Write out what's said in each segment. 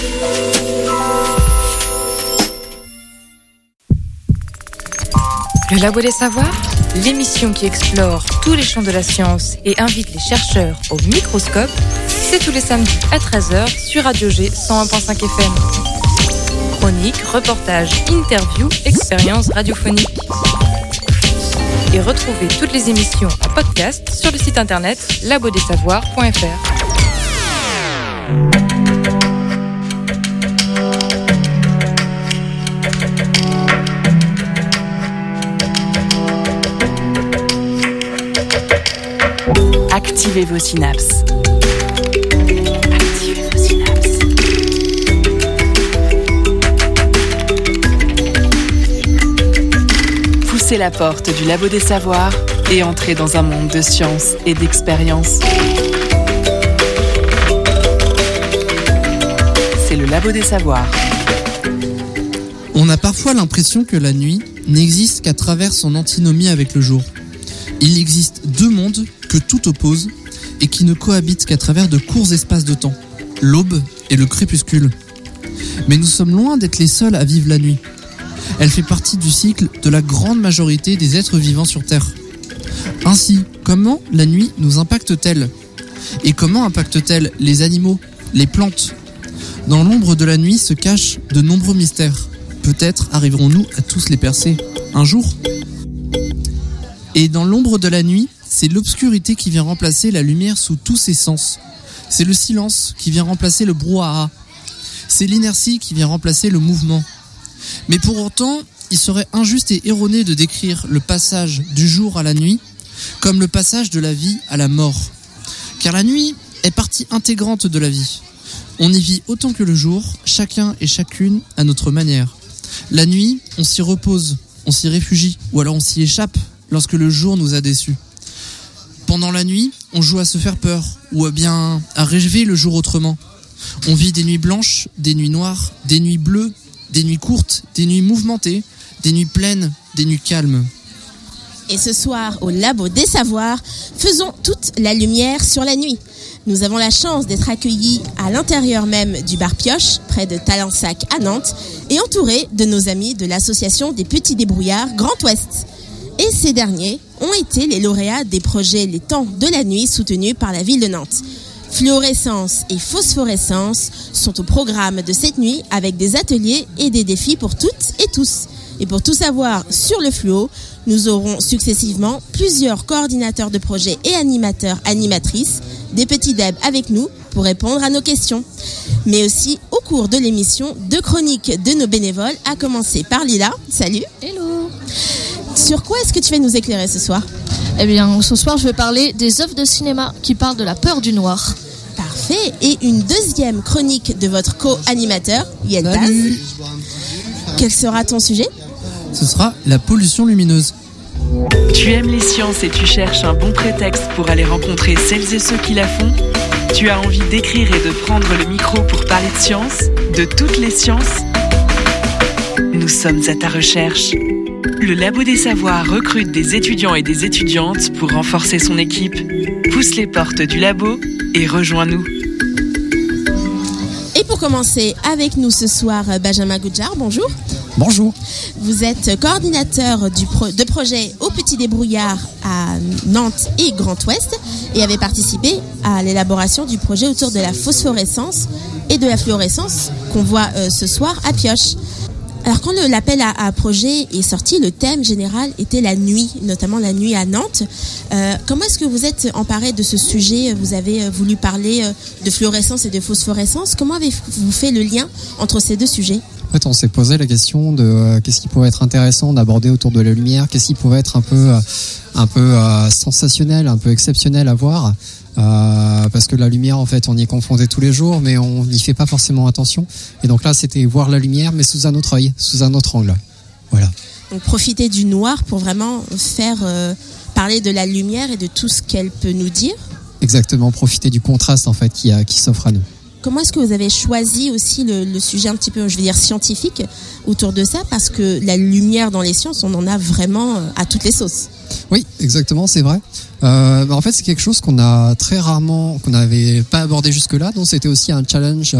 Le Labo des Savoirs, l'émission qui explore tous les champs de la science et invite les chercheurs au microscope, c'est tous les samedis à 13h sur Radio G 101.5 FM. Chroniques, reportages, interviews, expériences radiophoniques. Et retrouvez toutes les émissions en podcast sur le site internet labodessavoirs.fr. Activez vos synapses. Activez vos synapses. Poussez la porte du Labo des Savoirs et entrez dans un monde de science et d'expérience. C'est le Labo des Savoirs. On a parfois l'impression que la nuit n'existe qu'à travers son antinomie avec le jour. Il existe deux mondes que tout oppose et qui ne cohabitent qu'à travers de courts espaces de temps, l'aube et le crépuscule. Mais nous sommes loin d'être les seuls à vivre la nuit. Elle fait partie du cycle de la grande majorité des êtres vivants sur Terre. Ainsi, comment la nuit nous impacte-t-elle ? Et comment impacte-t-elle les animaux, les plantes ? Dans l'ombre de la nuit se cachent de nombreux mystères. Peut-être arriverons-nous à tous les percer un jour ? Et dans l'ombre de la nuit, c'est l'obscurité qui vient remplacer la lumière sous tous ses sens. C'est le silence qui vient remplacer le brouhaha. C'est l'inertie qui vient remplacer le mouvement. Mais pour autant, il serait injuste et erroné de décrire le passage du jour à la nuit comme le passage de la vie à la mort. Car la nuit est partie intégrante de la vie. On y vit autant que le jour, chacun et chacune à notre manière. La nuit, on s'y repose, on s'y réfugie, ou alors on s'y échappe lorsque le jour nous a déçus. Pendant la nuit, on joue à se faire peur, ou bien à rêver le jour autrement. On vit des nuits blanches, des nuits noires, des nuits bleues, des nuits courtes, des nuits mouvementées, des nuits pleines, des nuits calmes. Et ce soir, au Labo des Savoirs, faisons toute la lumière sur la nuit. Nous avons la chance d'être accueillis à l'intérieur même du bar Pioche, près de Talensac à Nantes, et entourés de nos amis de l'association des Petits Débrouillards Grand Ouest. Et ces derniers ont été les lauréats des projets Les Temps de la Nuit soutenus par la ville de Nantes. Fluorescence et phosphorescence sont au programme de cette nuit avec des ateliers et des défis pour toutes et tous. Et pour tout savoir sur le fluo, nous aurons successivement plusieurs coordinateurs de projets et animateurs, animatrices, des petits deb avec nous pour répondre à nos questions. Mais aussi, au cours de l'émission, deux chroniques de nos bénévoles, à commencer par Lila. Salut. Hello. Sur quoi est-ce que tu vas nous éclairer ce soir ? Eh bien, ce soir, je vais parler des œuvres de cinéma qui parlent de la peur du noir. Parfait. Et une deuxième chronique de votre co-animateur, Yeltaz. Salut. Quel sera ton sujet ? Ce sera la pollution lumineuse. Tu aimes les sciences et tu cherches un bon prétexte pour aller rencontrer celles et ceux qui la font ? Tu as envie d'écrire et de prendre le micro pour parler de sciences, de toutes les sciences ? Nous sommes à ta recherche. Le Labo des Savoirs recrute des étudiants et des étudiantes pour renforcer son équipe. Pousse les portes du labo et rejoins-nous. Et pour commencer avec nous ce soir, Benjamin Goudjar, bonjour. Bonjour. Vous êtes coordinateur de projet au Petit Débrouillard à Nantes et Grand Ouest et avez participé à l'élaboration du projet autour de la phosphorescence et de la fluorescence qu'on voit ce soir à Pioche. Alors quand l'appel à projet est sorti, le thème général était la nuit, notamment la nuit à Nantes. Comment est-ce que vous êtes emparé de ce sujet ? Vous avez voulu parler de fluorescence et de phosphorescence. Comment avez-vous fait le lien entre ces deux sujets ? En fait, on s'est posé la question de qu'est-ce qui pourrait être intéressant d'aborder autour de la lumière, qu'est-ce qui pourrait être un peu sensationnel, un peu exceptionnel à voir. Parce que la lumière, en fait, on y est confronté tous les jours, mais on n'y fait pas forcément attention. Et donc là, c'était voir la lumière, mais sous un autre œil, sous un autre angle. Voilà. Donc profiter du noir pour vraiment faire parler de la lumière et de tout ce qu'elle peut nous dire. Exactement, profiter du contraste en fait qui s'offre à nous. comment est-ce que vous avez choisi aussi le sujet un petit peu, je vais dire, scientifique autour de ça? Parce que la lumière dans les sciences, on en a vraiment à toutes les sauces. Oui, exactement, c'est vrai. En fait, c'est quelque chose qu'on n'avait pas abordé jusque-là, donc c'était aussi un challenge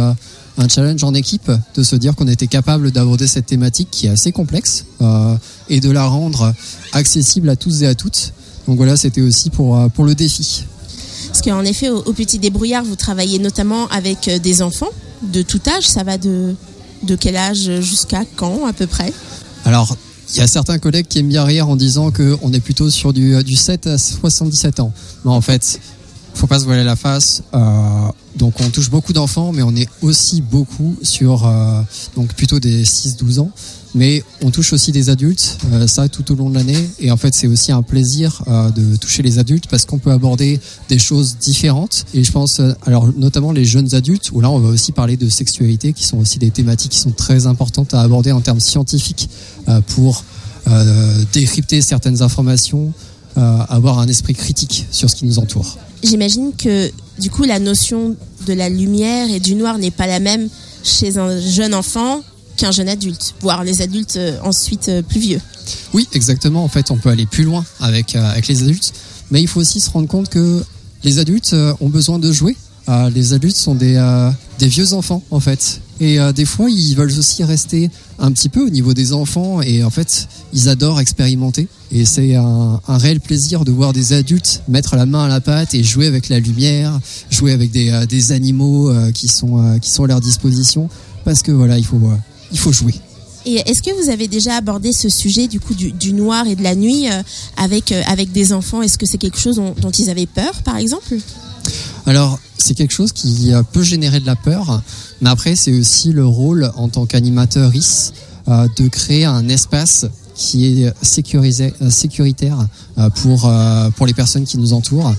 en équipe, de se dire qu'on était capable d'aborder cette thématique qui est assez complexe et de la rendre accessible à tous et à toutes. Donc voilà, c'était aussi pour le défi. Parce qu'en effet, au Petit Débrouillard, vous travaillez notamment avec des enfants de tout âge. Ça va de quel âge jusqu'à quand à peu près? Alors, il y a certains collègues qui aiment bien rire en disant qu'on est plutôt sur du 7 à 77 ans. Mais en fait, faut pas se voiler la face. Donc on touche beaucoup d'enfants, mais on est aussi beaucoup sur donc plutôt des 6-12 ans. Mais on touche aussi des adultes, ça tout au long de l'année. Et en fait, c'est aussi un plaisir de toucher les adultes parce qu'on peut aborder des choses différentes. Et je pense, alors notamment les jeunes adultes, où là on va aussi parler de sexualité, qui sont aussi des thématiques qui sont très importantes à aborder en termes scientifiques pour décrypter certaines informations, avoir un esprit critique sur ce qui nous entoure. J'imagine que du coup la notion de la lumière et du noir n'est pas la même chez un jeune enfant qu'un jeune adulte, voire les adultes ensuite plus vieux. Oui, exactement. En fait, on peut aller plus loin avec les adultes, mais il faut aussi se rendre compte que les adultes ont besoin de jouer. Les adultes sont des vieux enfants, en fait. Et des fois, ils veulent aussi rester un petit peu au niveau des enfants. Et en fait, ils adorent expérimenter. Et c'est un réel plaisir de voir des adultes mettre la main à la pâte et jouer avec la lumière, jouer avec des animaux qui sont à leur disposition. Parce que voilà, il faut jouer. Et est-ce que vous avez déjà abordé ce sujet du coup du noir et de la nuit avec des enfants? Est-ce que c'est quelque chose dont ils avaient peur, par exemple? Alors, c'est quelque chose qui peut générer de la peur, mais après, c'est aussi le rôle en tant qu'animateur-is de créer un espace qui est sécuritaire pour les personnes qui nous entourent.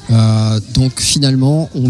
Donc finalement, on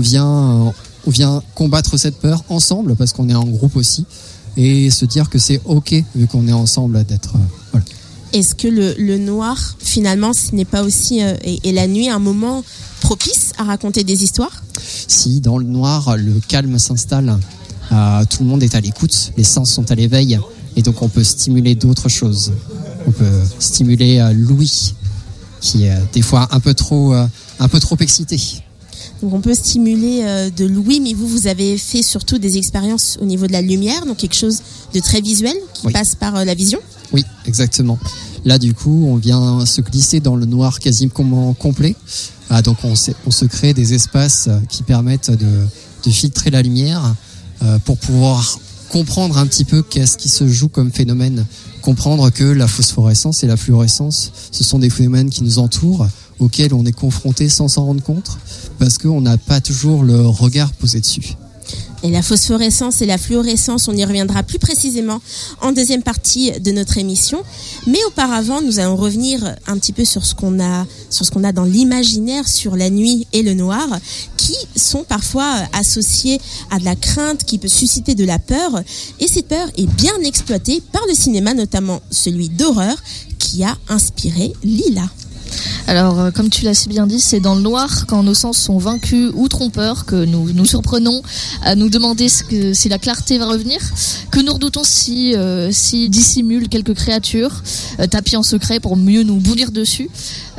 vient combattre cette peur ensemble parce qu'on est en groupe aussi et se dire que c'est ok vu qu'on est ensemble d'être voilà. Est-ce que le noir finalement ce n'est pas aussi et la nuit un moment propice à raconter des histoires? Si dans le noir le calme s'installe, tout le monde est à l'écoute, les sens sont à l'éveil et donc on peut stimuler d'autres choses. On peut stimuler l'ouïe qui est des fois un peu trop excité. Donc on peut stimuler de l'ouïe, mais vous avez fait surtout des expériences au niveau de la lumière, donc quelque chose de très visuel qui passe par la vision. Oui, exactement. Là du coup, on vient se glisser dans le noir quasiment complet. Donc on se crée des espaces qui permettent de filtrer la lumière pour pouvoir comprendre un petit peu qu'est-ce qui se joue comme phénomène. Comprendre que la phosphorescence et la fluorescence, ce sont des phénomènes qui nous entourent, auxquels on est confronté sans s'en rendre compte, parce qu'on n'a pas toujours le regard posé dessus. Et la phosphorescence et la fluorescence, on y reviendra plus précisément en deuxième partie de notre émission. Mais auparavant, nous allons revenir un petit peu sur ce qu'on a dans l'imaginaire sur la nuit et le noir, qui sont parfois associés à de la crainte qui peut susciter de la peur. Et cette peur est bien exploitée par le cinéma, notamment celui d'horreur, qui a inspiré Lila. Alors, comme tu l'as si bien dit, c'est dans le noir, quand nos sens sont vaincus ou trompeurs, que nous nous surprenons à nous demander si la clarté va revenir, que nous redoutons si dissimulent quelques créatures, tapies en secret pour mieux nous boulir dessus.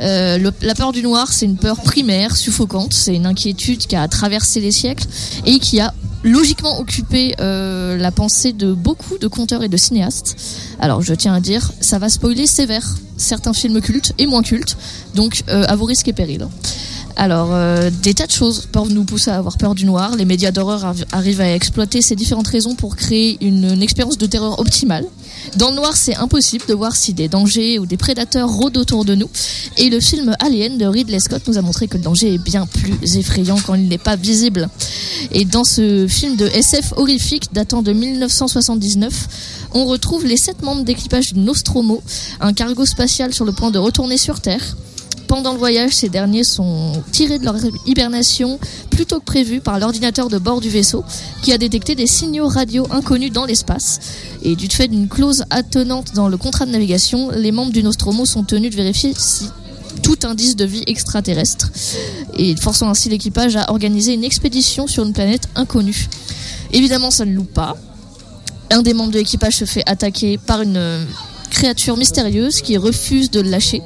La peur du noir, c'est une peur primaire, suffocante, c'est une inquiétude qui a traversé les siècles et qui a logiquement occupé la pensée de beaucoup de conteurs et de cinéastes. Alors je tiens à dire, ça va spoiler sévère certains films cultes et moins cultes, donc à vos risques et périls. Alors, des tas de choses peuvent nous pousser à avoir peur du noir. Les médias d'horreur arrivent à exploiter ces différentes raisons pour créer une expérience de terreur optimale. Dans le noir, c'est impossible de voir si des dangers ou des prédateurs rôdent autour de nous. Et le film Alien de Ridley Scott nous a montré que le danger est bien plus effrayant quand il n'est pas visible. Et dans ce film de SF horrifique datant de 1979, on retrouve les 7 membres d'équipage du Nostromo, un cargo spatial sur le point de retourner sur Terre. Pendant le voyage, ces derniers sont tirés de leur hibernation plus tôt que prévu par l'ordinateur de bord du vaisseau qui a détecté des signaux radio inconnus dans l'espace. Et du fait d'une clause attenante dans le contrat de navigation, les membres du Nostromo sont tenus de vérifier si tout indice de vie extraterrestre et forçant ainsi l'équipage à organiser une expédition sur une planète inconnue. Évidemment, ça ne loupe pas. Un des membres de l'équipage se fait attaquer par une créature mystérieuse qui refuse de le lâcher.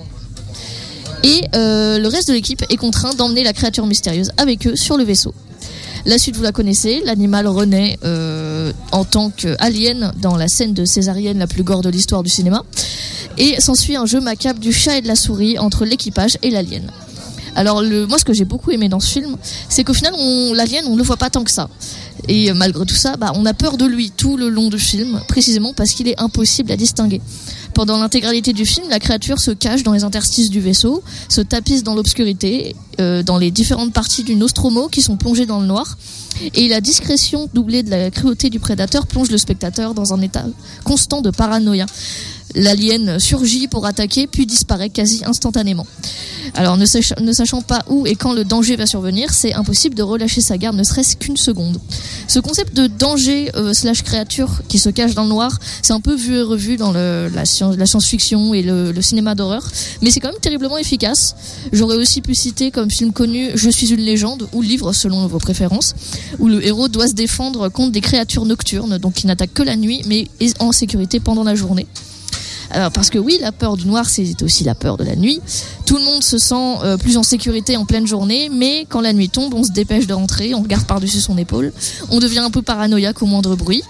Et le reste de l'équipe est contraint d'emmener la créature mystérieuse avec eux sur le vaisseau. La suite, vous la connaissez, l'animal renaît en tant qu'alien dans la scène de césarienne la plus gore de l'histoire du cinéma. Et s'ensuit un jeu macabre du chat et de la souris entre l'équipage et l'alien. Alors moi, ce que j'ai beaucoup aimé dans ce film, c'est qu'au final, l'alien, on ne le voit pas tant que ça. Et malgré tout ça, on a peur de lui tout le long du film, précisément parce qu'il est impossible à distinguer. Pendant l'intégralité du film, la créature se cache dans les interstices du vaisseau, se tapisse dans l'obscurité, dans les différentes parties du Nostromo qui sont plongées dans le noir. Et la discrétion doublée de la cruauté du prédateur plonge le spectateur dans un état constant de paranoïa. L'alien surgit pour attaquer, puis disparaît quasi instantanément. Alors, ne sachant pas où et quand le danger va survenir, c'est impossible de relâcher sa garde, ne serait-ce qu'une seconde. Ce concept de danger / créature qui se cache dans le noir, c'est un peu vu et revu dans la science-fiction et le cinéma d'horreur, mais c'est quand même terriblement efficace. J'aurais aussi pu citer comme film connu Je suis une légende, ou livre selon vos préférences, où le héros doit se défendre contre des créatures nocturnes, donc qui n'attaquent que la nuit, mais est en sécurité pendant la journée. Alors, parce que oui, la peur du noir, c'est aussi la peur de la nuit. Tout le monde se sent plus en sécurité en pleine journée, mais quand la nuit tombe, on se dépêche de rentrer, on regarde par-dessus son épaule, on devient un peu paranoïaque au moindre bruit.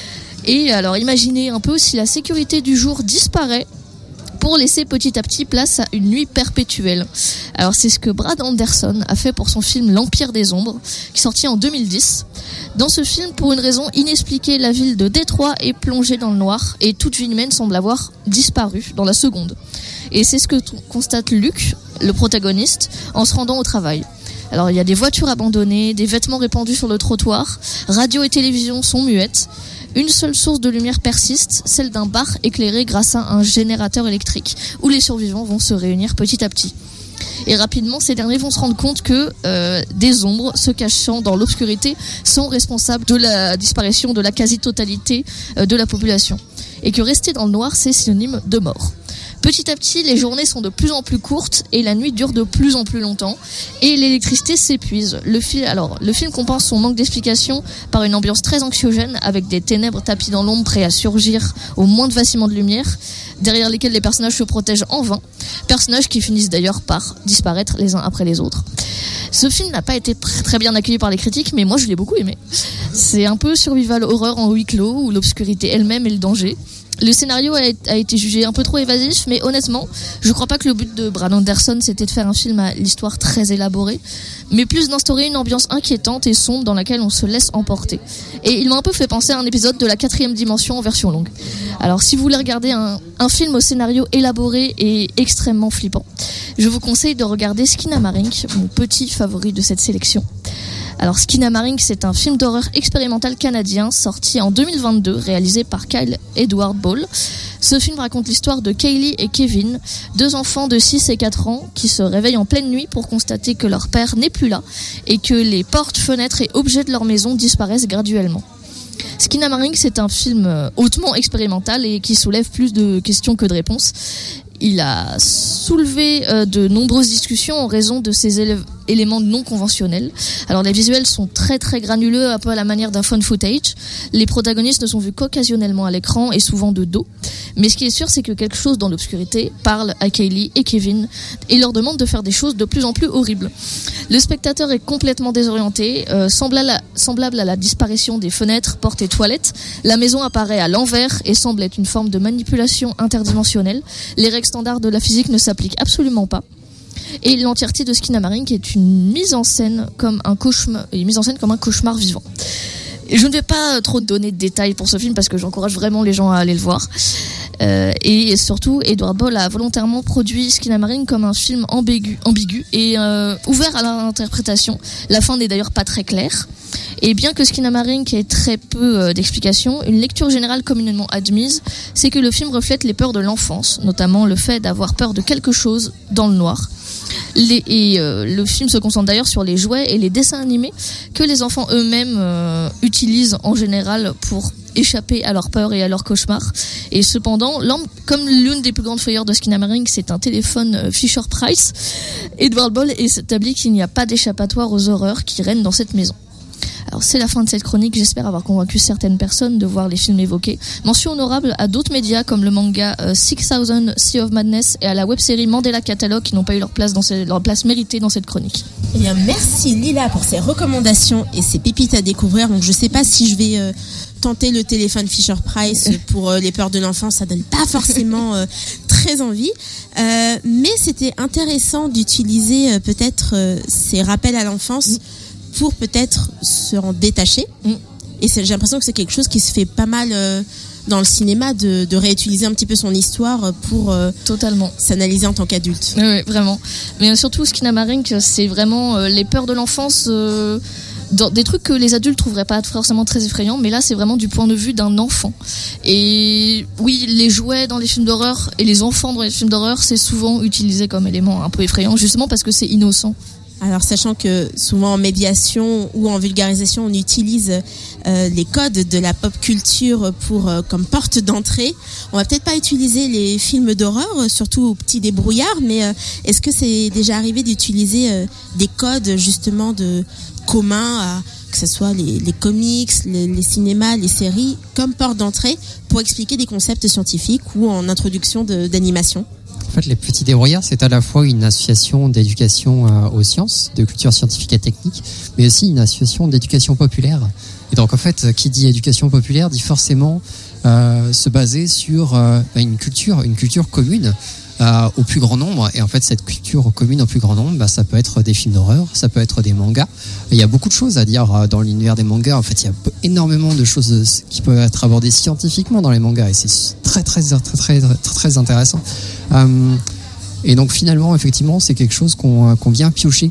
Et alors, imaginez un peu si la sécurité du jour disparaît pour laisser petit à petit place à une nuit perpétuelle. Alors, c'est ce que Brad Anderson a fait pour son film L'Empire des Ombres, qui est sorti en 2010. Dans ce film, pour une raison inexpliquée, la ville de Détroit est plongée dans le noir et toute vie humaine semble avoir disparu dans la seconde. Et c'est ce que constate Luc, le protagoniste, en se rendant au travail. Alors, il y a des voitures abandonnées, des vêtements répandus sur le trottoir, radio et télévision sont muettes. Une seule source de lumière persiste, celle d'un bar éclairé grâce à un générateur électrique, où les survivants vont se réunir petit à petit. Et rapidement, ces derniers vont se rendre compte que des ombres se cachant dans l'obscurité sont responsables de la disparition de la quasi-totalité de la population. Et que rester dans le noir, c'est synonyme de mort. Petit à petit, les journées sont de plus en plus courtes et la nuit dure de plus en plus longtemps et l'électricité s'épuise. Le film compense son manque d'explication par une ambiance très anxiogène avec des ténèbres tapis dans l'ombre prêts à surgir au moindre vacillement de lumière, derrière lesquels les personnages se protègent en vain, personnages qui finissent d'ailleurs par disparaître les uns après les autres. Ce film n'a pas été très bien accueilli par les critiques, mais moi je l'ai beaucoup aimé. C'est un peu survival horreur en huis clos où l'obscurité elle-même est le danger. Le scénario a été jugé un peu trop évasif, mais honnêtement, je crois pas que le but de Brad Anderson c'était de faire un film à l'histoire très élaborée, mais plus d'instaurer une ambiance inquiétante et sombre dans laquelle on se laisse emporter. Et il m'a un peu fait penser à un épisode de la 4e dimension en version longue. Alors si vous voulez regarder un film au scénario élaboré et extrêmement flippant, je vous conseille de regarder Skinamarink, mon petit favori de cette sélection. Alors Skinamarink, c'est un film d'horreur expérimental canadien sorti en 2022, réalisé par Kyle Edward Ball. Ce film raconte l'histoire de Kaylee et Kevin, 2 enfants de 6 et 4 ans qui se réveillent en pleine nuit pour constater que leur père n'est plus là et que les portes, fenêtres et objets de leur maison disparaissent graduellement. Skinamarink, c'est un film hautement expérimental et qui soulève plus de questions que de réponses. Il a soulevé de nombreuses discussions en raison de ces éléments non conventionnels. Alors les visuels sont très très granuleux, un peu à la manière d'un found footage. Les protagonistes ne sont vus qu'occasionnellement à l'écran et souvent de dos. Mais ce qui est sûr, c'est que quelque chose dans l'obscurité parle à Kaylee et Kevin et leur demande de faire des choses de plus en plus horribles. Le spectateur est complètement désorienté, semblable à la disparition des fenêtres, portes et toilettes. La maison apparaît à l'envers et semble être une forme de manipulation interdimensionnelle. Les règles standards de la physique ne s'appliquent absolument pas. Et l'entièreté de Skinamarink est une mise en scène comme un cauchemar vivant. Et je ne vais pas trop donner de détails pour ce film parce que j'encourage vraiment les gens à aller le voir. Et surtout, Edward Ball a volontairement produit Skinamarink comme un film ambigu et ouvert à l'interprétation. La fin n'est d'ailleurs pas très claire. Et bien que Skinamarink ait très peu d'explications, une lecture générale communément admise, c'est que le film reflète les peurs de l'enfance, notamment le fait d'avoir peur de quelque chose dans le noir. Le film se concentre d'ailleurs sur les jouets et les dessins animés que les enfants eux-mêmes utilisent en général pour échapper à leur peur et à leur cauchemar. Et cependant, comme l'une des plus grandes frayeurs de Skinamarink, c'est un téléphone Fisher-Price, Edward Ball établit qu'il n'y a pas d'échappatoire aux horreurs qui règnent dans cette maison. Alors c'est la fin de cette chronique, j'espère avoir convaincu certaines personnes de voir les films évoqués. Mention honorable à d'autres médias comme le manga 6000 Sea of Madness et à la web-série Mandela Catalogue qui n'ont pas eu leur place méritée dans cette chronique. Eh bien, merci Lila pour ces recommandations et ces pépites à découvrir. Donc je sais pas si je vais tenter le téléphone Fisher-Price pour les peurs de l'enfance, ça donne pas forcément très envie. Mais c'était intéressant d'utiliser peut-être ces rappels à l'enfance pour peut-être se en détacher. Et j'ai l'impression que c'est quelque chose qui se fait pas mal dans le cinéma, de réutiliser un petit peu son histoire pour totalement s'analyser en tant qu'adulte. Oui, vraiment. Mais surtout, Skinamarink, c'est vraiment les peurs de l'enfance, des trucs que les adultes trouveraient pas forcément très effrayants, mais là, c'est vraiment du point de vue d'un enfant. Et oui, les jouets dans les films d'horreur et les enfants dans les films d'horreur, c'est souvent utilisé comme élément un peu effrayant, justement parce que c'est innocent. Alors, sachant que souvent en médiation ou en vulgarisation, on utilise les codes de la pop culture pour comme porte d'entrée. On va peut-être pas utiliser les films d'horreur, surtout au petit débrouillard, mais est-ce que c'est déjà arrivé d'utiliser des codes justement communs, que ce soit les comics, les cinémas, les séries, comme porte d'entrée pour expliquer des concepts scientifiques ou en introduction d'animation? En fait, les Petits Débrouillards, c'est à la fois une association d'éducation aux sciences, de culture scientifique et technique, mais aussi une association d'éducation populaire. Et donc, en fait, qui dit éducation populaire dit forcément se baser sur une culture commune au plus grand nombre. Et en fait, cette culture commune au plus grand nombre, ça peut être des films d'horreur, ça peut être des mangas. Il y a beaucoup de choses à dire dans l'univers des mangas. En fait, il y a énormément de choses qui peuvent être abordées scientifiquement dans les mangas, et c'est très intéressant. Et donc finalement, effectivement, c'est quelque chose qu'on vient piocher,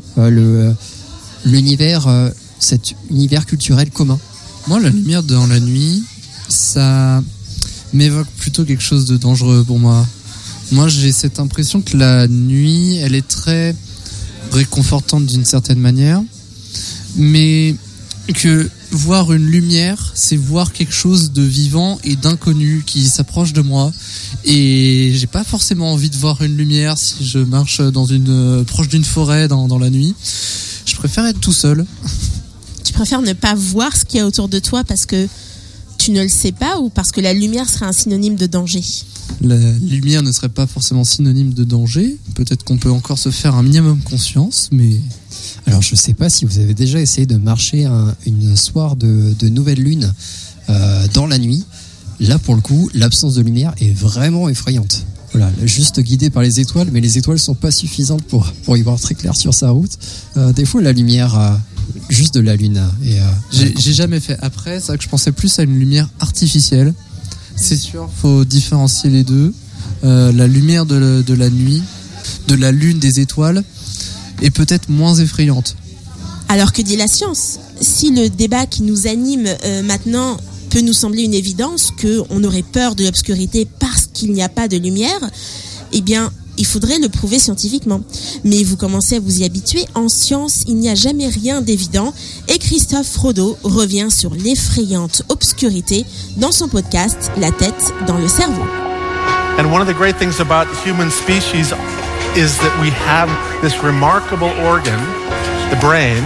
l'univers, cet univers culturel commun. Moi, la lumière dans la nuit, ça m'évoque plutôt quelque chose de dangereux pour moi. Moi, j'ai cette impression que la nuit, elle est très réconfortante d'une certaine manière, mais que voir une lumière, c'est voir quelque chose de vivant et d'inconnu qui s'approche de moi. Et j'ai pas forcément envie de voir une lumière si je marche proche d'une forêt dans la nuit. Je préfère être tout seul. Tu préfères ne pas voir ce qu'il y a autour de toi parce que tu ne le sais pas, ou parce que la lumière serait un synonyme de danger? La lumière ne serait pas forcément synonyme de danger. Peut-être qu'on peut encore se faire un minimum conscience, mais... Alors, je sais pas si vous avez déjà essayé de marcher une soirée de nouvelle lune dans la nuit. Là, pour le coup, l'absence de lumière est vraiment effrayante. Voilà, juste guidé par les étoiles, mais les étoiles sont pas suffisantes pour y voir très clair sur sa route. Des fois, la lumière, juste de la lune. J'ai jamais fait. Après, c'est vrai que je pensais plus à une lumière artificielle. C'est sûr, faut différencier les deux. La lumière de la nuit, de la lune, des étoiles, est peut-être moins effrayante. Alors que dit la science? Si le débat qui nous anime maintenant peut nous sembler une évidence, qu'on aurait peur de l'obscurité parce qu'il n'y a pas de lumière, eh bien, il faudrait le prouver scientifiquement. Mais vous commencez à vous y habituer. En science, il n'y a jamais rien d'évident. Et Christophe Rodeau revient sur l'effrayante obscurité dans son podcast La tête dans le cerveau. And one of the great things about the human species is that we have this remarkable organ, the brain.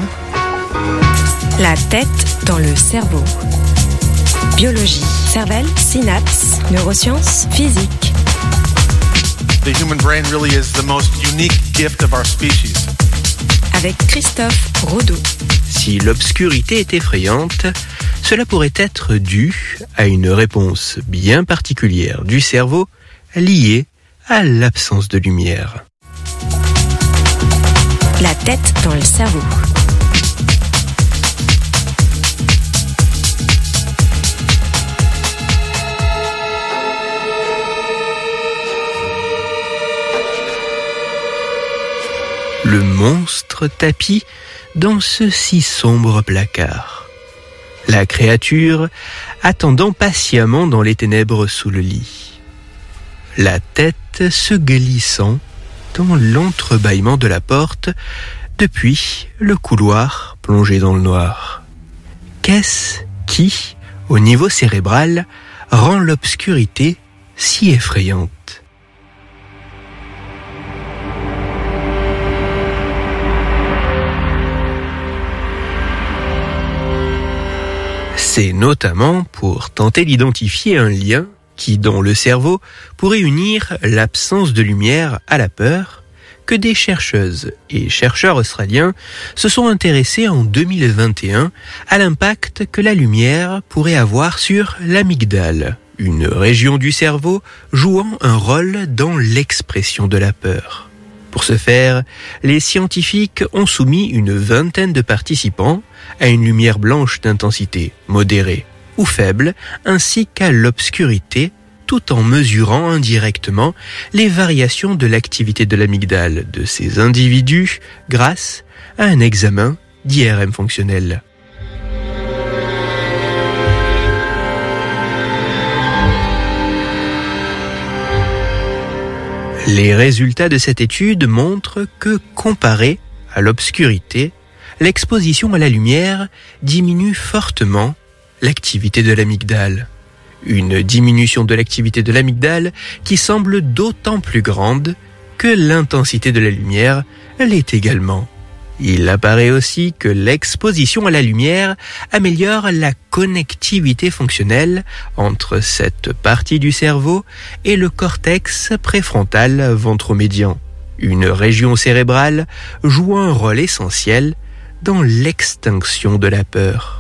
La tête dans le cerveau. Biologie, cervelle, synapses, neurosciences, physique. The human brain really is the most unique gift of our species. Avec Christophe Rodeau. Si l'obscurité est effrayante, cela pourrait être dû à une réponse bien particulière du cerveau liée à l'absence de lumière. La tête dans le cerveau. Le monstre tapis dans ce si sombre placard. La créature attendant patiemment dans les ténèbres sous le lit. La tête se glissant dans l'entrebâillement de la porte depuis le couloir plongé dans le noir. Qu'est-ce qui, au niveau cérébral, rend l'obscurité si effrayante ? C'est notamment pour tenter d'identifier un lien qui, dans le cerveau, pourrait unir l'absence de lumière à la peur, que des chercheuses et chercheurs australiens se sont intéressés en 2021 à l'impact que la lumière pourrait avoir sur l'amygdale, une région du cerveau jouant un rôle dans l'expression de la peur. Pour ce faire, les scientifiques ont soumis une vingtaine de participants à une lumière blanche d'intensité modérée ou faible, ainsi qu'à l'obscurité, tout en mesurant indirectement les variations de l'activité de l'amygdale de ces individus grâce à un examen d'IRM fonctionnel. Les résultats de cette étude montrent que, comparé à l'obscurité, l'exposition à la lumière diminue fortement l'activité de l'amygdale. Une diminution de l'activité de l'amygdale qui semble d'autant plus grande que l'intensité de la lumière l'est également. Il apparaît aussi que l'exposition à la lumière améliore la connectivité fonctionnelle entre cette partie du cerveau et le cortex préfrontal ventromédian, une région cérébrale jouant un rôle essentiel dans l'extinction de la peur.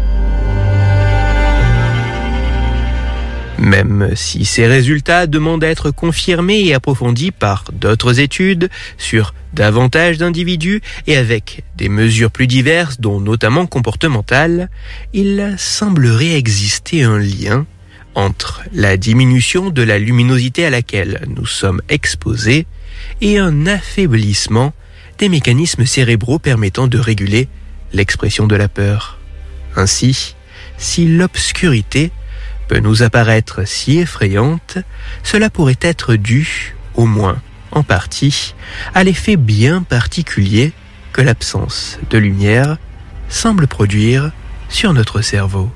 Même si ces résultats demandent à être confirmés et approfondis par d'autres études sur davantage d'individus et avec des mesures plus diverses, dont notamment comportementales, il semblerait exister un lien entre la diminution de la luminosité à laquelle nous sommes exposés et un affaiblissement des mécanismes cérébraux permettant de réguler l'expression de la peur. Ainsi, si l'obscurité peut nous apparaître si effrayante, cela pourrait être dû, au moins en partie, à l'effet bien particulier que l'absence de lumière semble produire sur notre cerveau.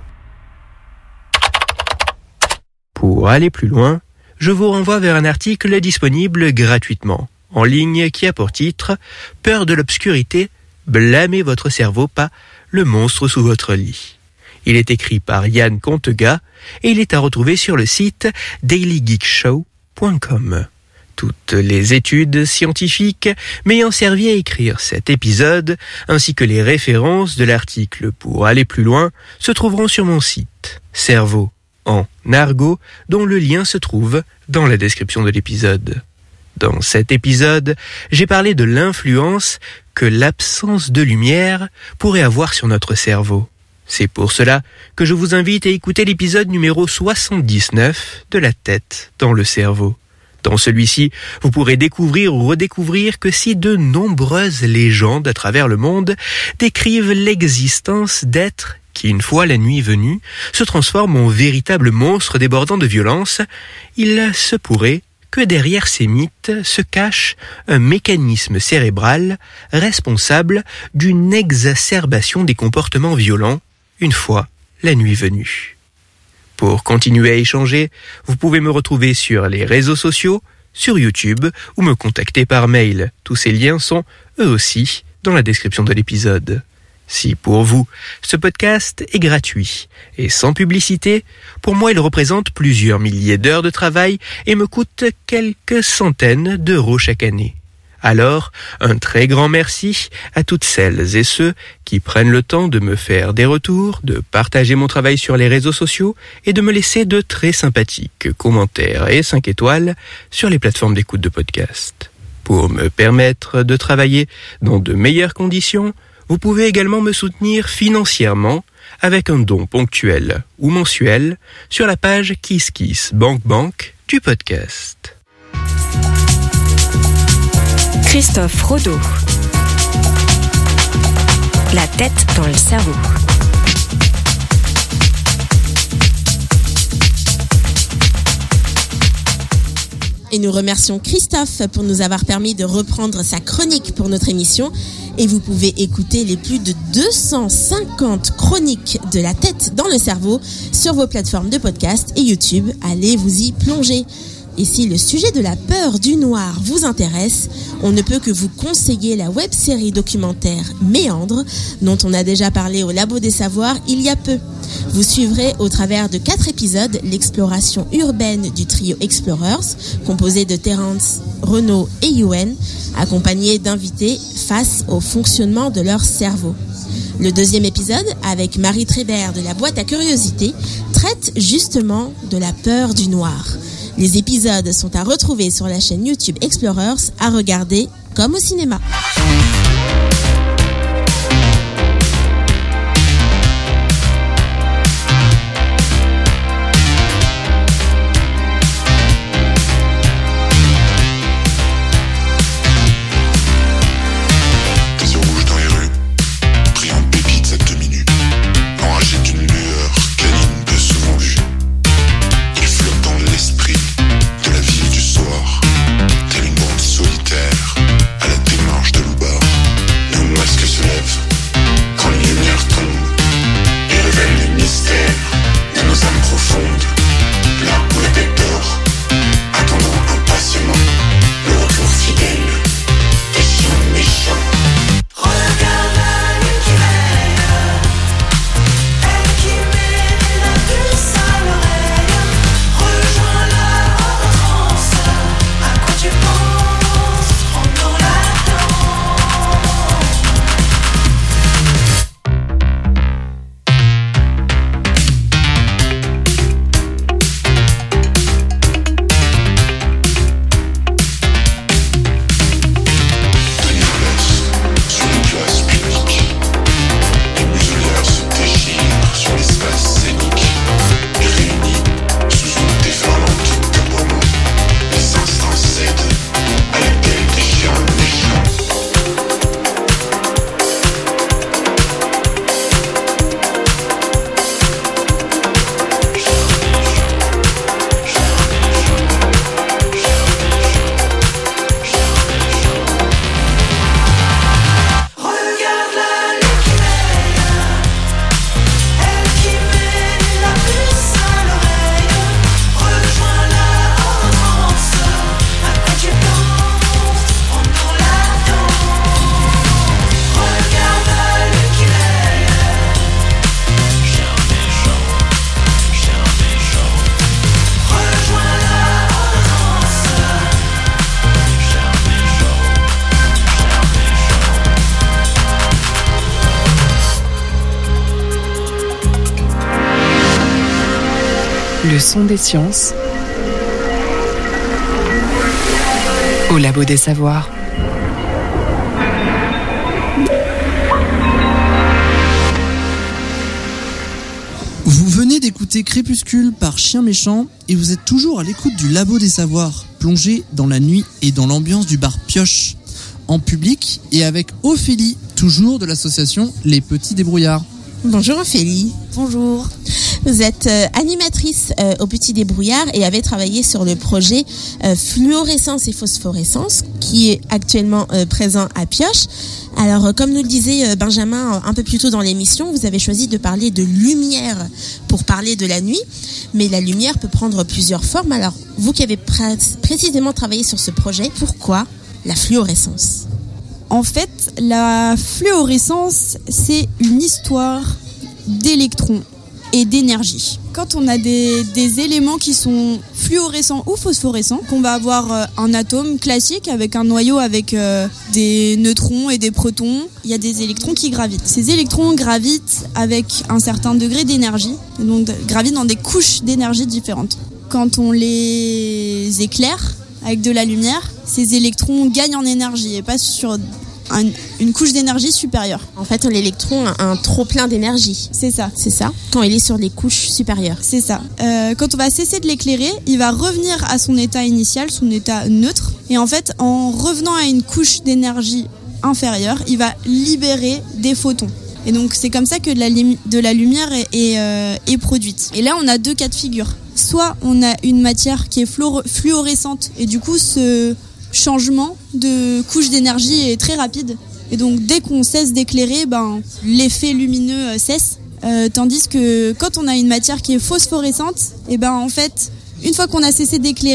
Pour aller plus loin, je vous renvoie vers un article disponible gratuitement en ligne qui a pour titre « Peur de l'obscurité, blâmez votre cerveau, pas le monstre sous votre lit ». Il est écrit par Yann Contega et il est à retrouver sur le site dailygeekshow.com. Toutes les études scientifiques m'ayant servi à écrire cet épisode, ainsi que les références de l'article pour aller plus loin, se trouveront sur mon site, Cerveau en argot, dont le lien se trouve dans la description de l'épisode. Dans cet épisode, j'ai parlé de l'influence que l'absence de lumière pourrait avoir sur notre cerveau. C'est pour cela que je vous invite à écouter l'épisode numéro 79 de La tête dans le cerveau. Dans celui-ci, vous pourrez découvrir ou redécouvrir que si de nombreuses légendes à travers le monde décrivent l'existence d'êtres qui, une fois la nuit venue, se transforment en véritables monstres débordant de violence, il se pourrait que derrière ces mythes se cache un mécanisme cérébral responsable d'une exacerbation des comportements violents une fois la nuit venue. Pour continuer à échanger, vous pouvez me retrouver sur les réseaux sociaux, sur YouTube ou me contacter par mail. Tous ces liens sont, eux aussi, dans la description de l'épisode. Si pour vous, ce podcast est gratuit et sans publicité, pour moi il représente plusieurs milliers d'heures de travail et me coûte quelques centaines d'euros chaque année. Alors, un très grand merci à toutes celles et ceux qui prennent le temps de me faire des retours, de partager mon travail sur les réseaux sociaux et de me laisser de très sympathiques commentaires et 5 étoiles sur les plateformes d'écoute de podcast. Pour me permettre de travailler dans de meilleures conditions, vous pouvez également me soutenir financièrement avec un don ponctuel ou mensuel sur la page KissKissBankBank du podcast. Christophe Rodeau. La tête dans le cerveau. Et nous remercions Christophe pour nous avoir permis de reprendre sa chronique pour notre émission. Et vous pouvez écouter les plus de 250 chroniques de La tête dans le cerveau sur vos plateformes de podcast et YouTube. Allez vous y plonger. Et si le sujet de la peur du noir vous intéresse, on ne peut que vous conseiller la web-série documentaire Méandre, dont on a déjà parlé au Labo des Savoirs il y a peu. Vous suivrez au travers de 4 épisodes l'exploration urbaine du trio Explorers, composé de Terence, Renaud et Yuen, accompagnés d'invités face au fonctionnement de leur cerveau. Le 2e épisode, avec Marie Trébert de la boîte à curiosités, traite justement de la peur du noir. Les épisodes sont à retrouver sur la chaîne YouTube Explorers, à regarder comme au cinéma. Le son des sciences au Labo des Savoirs. Vous venez d'écouter Crépuscule par Chien Méchant et vous êtes toujours à l'écoute du Labo des Savoirs, plongé dans la nuit et dans l'ambiance du bar Pioche, en public et avec Ophélie, toujours de l'association Les Petits Débrouillards. Bonjour Ophélie. Bonjour. Vous êtes animatrice au Petit Débrouillard et avez travaillé sur le projet Fluorescence et Phosphorescence qui est actuellement présent à Pioche. Alors, comme nous le disait Benjamin un peu plus tôt dans l'émission, vous avez choisi de parler de lumière pour parler de la nuit, mais la lumière peut prendre plusieurs formes. Alors, vous qui avez précisément travaillé sur ce projet, pourquoi la fluorescence ? En fait, la fluorescence, c'est une histoire d'électrons et d'énergie. Quand on a des éléments qui sont fluorescents ou phosphorescents, qu'on va avoir un atome classique avec un noyau avec des neutrons et des protons, il y a des électrons qui gravitent. Ces électrons gravitent avec un certain degré d'énergie, donc gravitent dans des couches d'énergie différentes. Quand on les éclaire avec de la lumière, ces électrons gagnent en énergie et passent sur une couche d'énergie supérieure. En fait, l'électron a un trop plein d'énergie. C'est ça. C'est ça, quand il est sur les couches supérieures. C'est ça. Quand on va cesser de l'éclairer, il va revenir à son état initial, son état neutre. Et en fait, en revenant à une couche d'énergie inférieure, il va libérer des photons. Et donc, c'est comme ça que de la lumière est produite. Et là, on a 2 cas de figure. Soit on a une matière qui est fluorescente, et du coup, ce changement de couche d'énergie est très rapide. Et donc, dès qu'on cesse d'éclairer, l'effet lumineux cesse. Tandis que quand on a une matière qui est phosphorescente, en fait, une fois qu'on a cessé d'éclairer,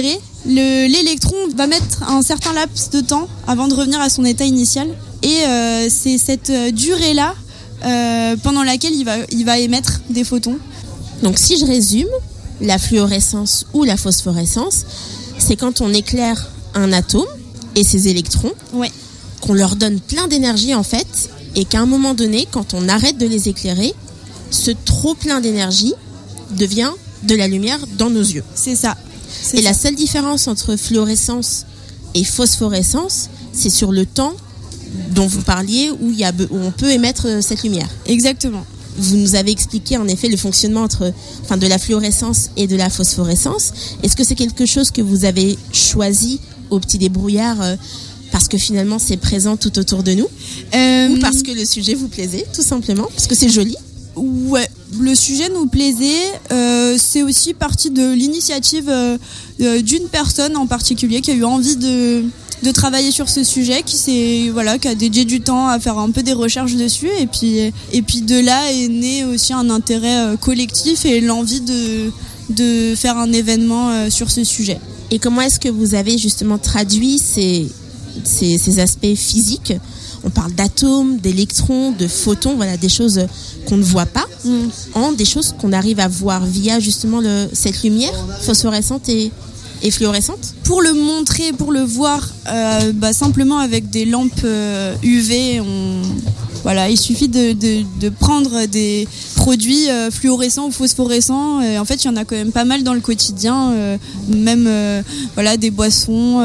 l'électron va mettre un certain laps de temps avant de revenir à son état initial. Et c'est cette durée-là pendant laquelle il va émettre des photons. Donc si je résume, la fluorescence ou la phosphorescence, c'est quand on éclaire un atome et ses électrons, qu'on leur donne plein d'énergie en fait, et qu'à un moment donné, quand on arrête de les éclairer, ce trop plein d'énergie devient de la lumière dans nos yeux. C'est ça. Et la seule différence entre fluorescence et phosphorescence, c'est sur le temps dont vous parliez, où on peut émettre cette lumière. Exactement. Vous nous avez expliqué en effet le fonctionnement de la fluorescence et de la phosphorescence. Est-ce que c'est quelque chose que vous avez choisi au petit débrouillard parce que finalement c'est présent tout autour de nous, ou parce que le sujet vous plaisait, tout simplement, parce que c'est joli? Ouais, le sujet nous plaisait. C'est aussi partie de l'initiative d'une personne en particulier qui a eu envie de travailler sur ce sujet, qui a dédié du temps à faire un peu des recherches dessus, et puis de là est né aussi un intérêt collectif et l'envie de faire un événement sur ce sujet. Et comment est-ce que vous avez justement traduit ces aspects physiques? On parle d'atomes, d'électrons, de photons, voilà, des choses qu'on ne voit pas, en des choses qu'on arrive à voir via justement cette lumière phosphorescente et fluorescente. Pour le montrer, pour le voir, simplement avec des lampes UV, il suffit de prendre des produits fluorescents ou phosphorescents. Et en fait, il y en a quand même pas mal dans le quotidien, même des boissons,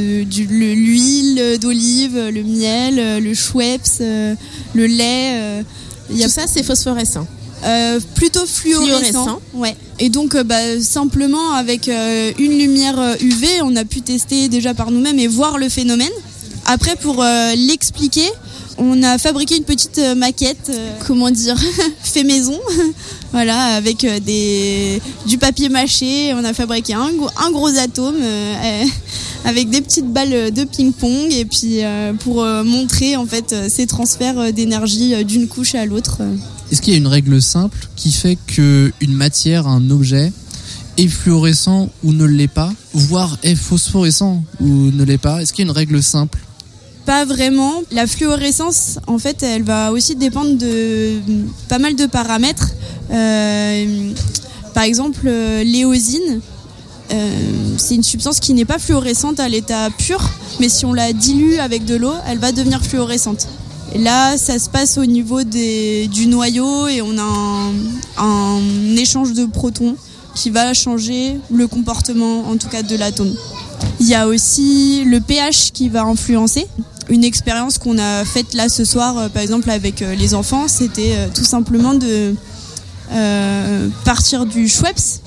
l'huile d'olive, le miel, le Schweppes, le lait. Tout ça, c'est phosphorescent. Plutôt fluorescent. Ouais. Et donc simplement avec une lumière UV, on a pu tester déjà par nous-mêmes et voir le phénomène. Après, pour l'expliquer, on a fabriqué une petite maquette, fait maison, avec du papier mâché. On a fabriqué un gros atome avec des petites balles de ping-pong, et puis pour montrer en fait ces transferts d'énergie d'une couche à l'autre. Est-ce qu'il y a une règle simple qui fait qu'une matière, un objet, est fluorescent ou ne l'est pas, voire est phosphorescent ou ne l'est pas? Est-ce qu'il y a une règle simple? Pas vraiment. La fluorescence, en fait, elle va aussi dépendre de pas mal de paramètres. Par exemple, l'éosine, c'est une substance qui n'est pas fluorescente à l'état pur, mais si on la dilue avec de l'eau, elle va devenir fluorescente. Et là, ça se passe au niveau du noyau, et on a un échange de protons qui va changer le comportement, en tout cas, de l'atome. Il y a aussi le pH qui va influencer. Une expérience qu'on a faite là ce soir, par exemple avec les enfants, c'était tout simplement de partir du Schweppes,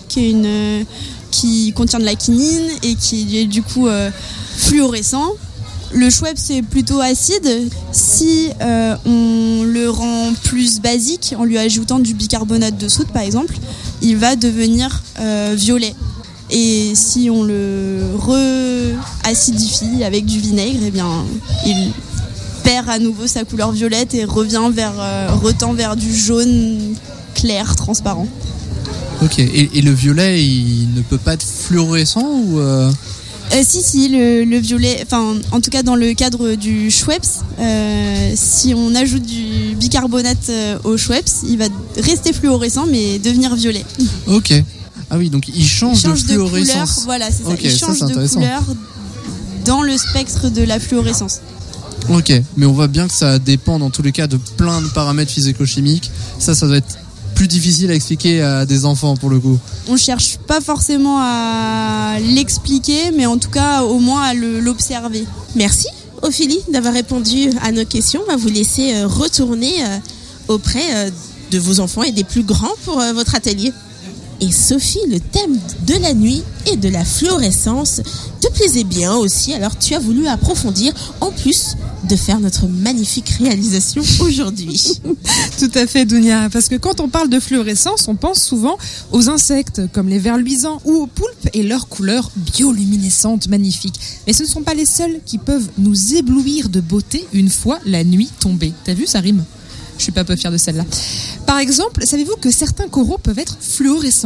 qui contient de la quinine et qui est du coup fluorescent. Le Schweppes est plutôt acide. Si on le rend plus basique en lui ajoutant du bicarbonate de soude par exemple, il va devenir violet. Et si on le re-acidifie avec du vinaigre, eh bien, il perd à nouveau sa couleur violette et retend vers du jaune clair, transparent. Ok, et le violet, il ne peut pas être fluorescent ou Si, le violet, en tout cas dans le cadre du Schweppes, si on ajoute du bicarbonate au Schweppes, il va rester fluorescent mais devenir violet. Ok. Ah oui, donc il change de fluorescence. De couleur, voilà, c'est ça. Okay, il change de couleur dans le spectre de la fluorescence. Ok, mais on voit bien que ça dépend dans tous les cas de plein de paramètres physico-chimiques. Ça doit être plus difficile à expliquer à des enfants pour le coup. On cherche pas forcément à l'expliquer, mais en tout cas au moins à l'observer. Merci Ophélie d'avoir répondu à nos questions. On va vous laisser retourner auprès de vos enfants et des plus grands pour votre atelier. Et Sophie, le thème de la nuit et de la fluorescence te plaisait bien aussi, alors tu as voulu approfondir en plus de faire notre magnifique réalisation aujourd'hui. Tout à fait, Dounia, parce que quand on parle de fluorescence, on pense souvent aux insectes comme les vers luisants ou aux poulpes et leurs couleurs bioluminescentes magnifiques. Mais ce ne sont pas les seuls qui peuvent nous éblouir de beauté une fois la nuit tombée. T'as vu, ça rime? Je suis pas peu fière de celle-là. Par exemple, savez-vous que certains coraux peuvent être fluorescents?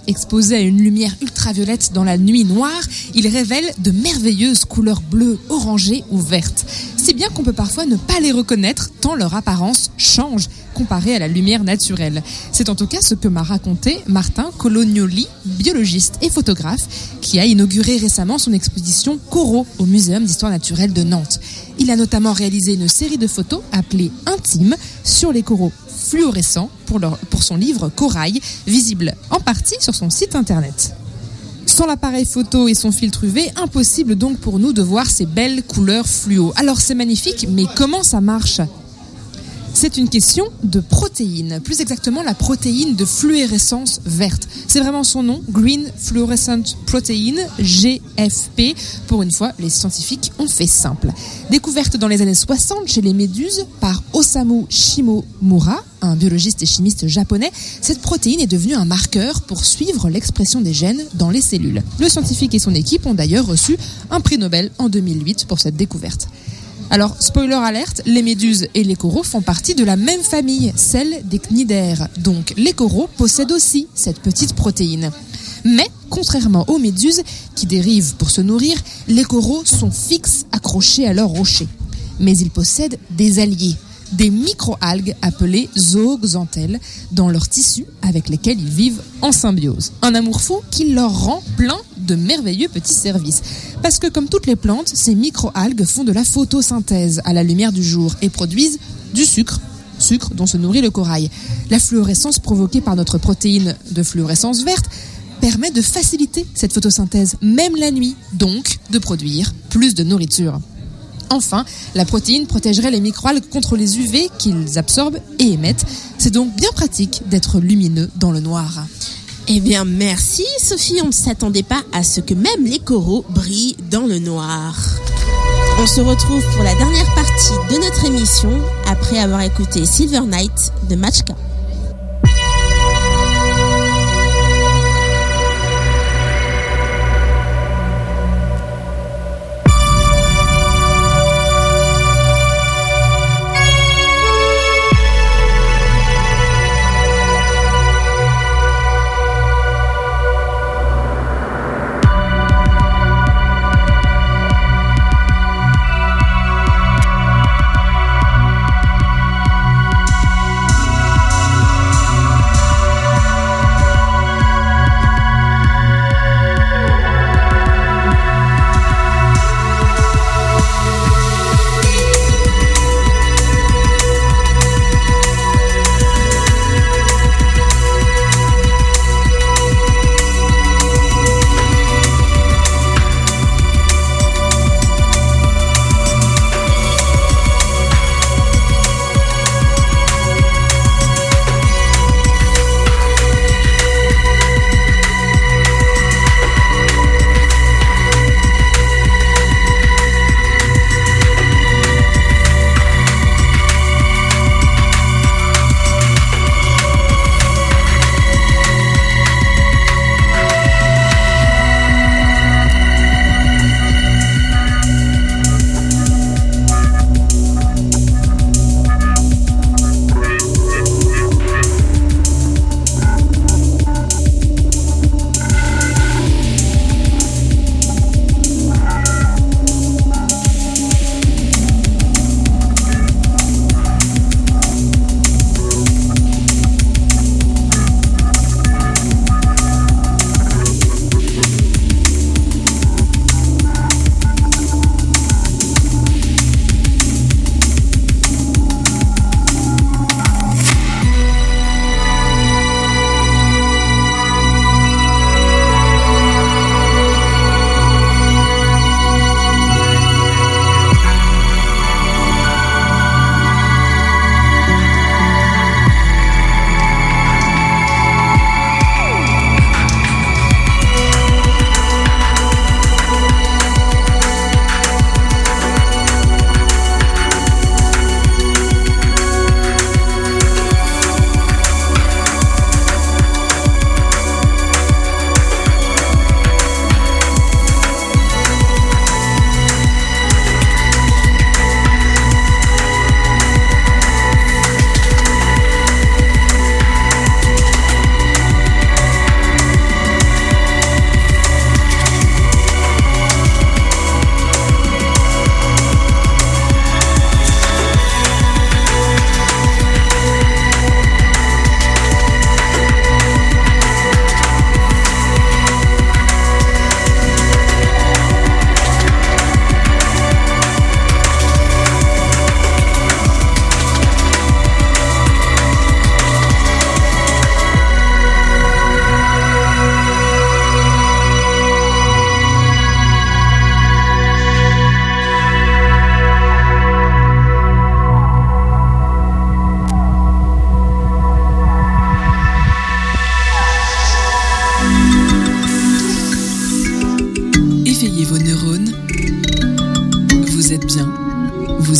Exposé à une lumière ultraviolette dans la nuit noire, il révèle de merveilleuses couleurs bleues, orangées ou vertes. Si bien qu'on peut parfois ne pas les reconnaître tant leur apparence change comparée à la lumière naturelle. C'est en tout cas ce que m'a raconté Martin Colognoli, biologiste et photographe, qui a inauguré récemment son exposition Coraux au Muséum d'Histoire Naturelle de Nantes. Il a notamment réalisé une série de photos appelée Intime sur les coraux fluorescents pour son livre Corail, visible en partie sur son site internet. Sans l'appareil photo et son filtre UV, impossible donc pour nous de voir ces belles couleurs fluo. Alors c'est magnifique, mais comment ça marche ? C'est une question de protéines, plus exactement la protéine de fluorescence verte. C'est vraiment son nom, Green Fluorescent Protein, GFP. Pour une fois, les scientifiques ont fait simple. Découverte dans les années 60 chez les méduses par Osamu Shimomura, un biologiste et chimiste japonais, cette protéine est devenue un marqueur pour suivre l'expression des gènes dans les cellules. Le scientifique et son équipe ont d'ailleurs reçu un prix Nobel en 2008 pour cette découverte. Alors, spoiler alerte, les méduses et les coraux font partie de la même famille, celle des cnidaires. Donc, les coraux possèdent aussi cette petite protéine. Mais, contrairement aux méduses, qui dérivent pour se nourrir, les coraux sont fixes, accrochés à leurs rochers. Mais ils possèdent des alliés, des micro-algues appelées zooxanthelles, dans leurs tissus avec lesquels ils vivent en symbiose. Un amour fou qui leur rend plein de merveilleux petits services. Parce que comme toutes les plantes, ces micro-algues font de la photosynthèse à la lumière du jour et produisent du sucre dont se nourrit le corail. La fluorescence provoquée par notre protéine de fluorescence verte permet de faciliter cette photosynthèse, même la nuit, donc de produire plus de nourriture. Enfin, la protéine protégerait les microalgues contre les UV qu'ils absorbent et émettent. C'est donc bien pratique d'être lumineux dans le noir. Eh bien, merci Sophie, on ne s'attendait pas à ce que même les coraux brillent dans le noir. On se retrouve pour la dernière partie de notre émission, après avoir écouté Silver Night de Machka.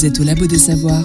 Vous êtes au Labo des Savoirs.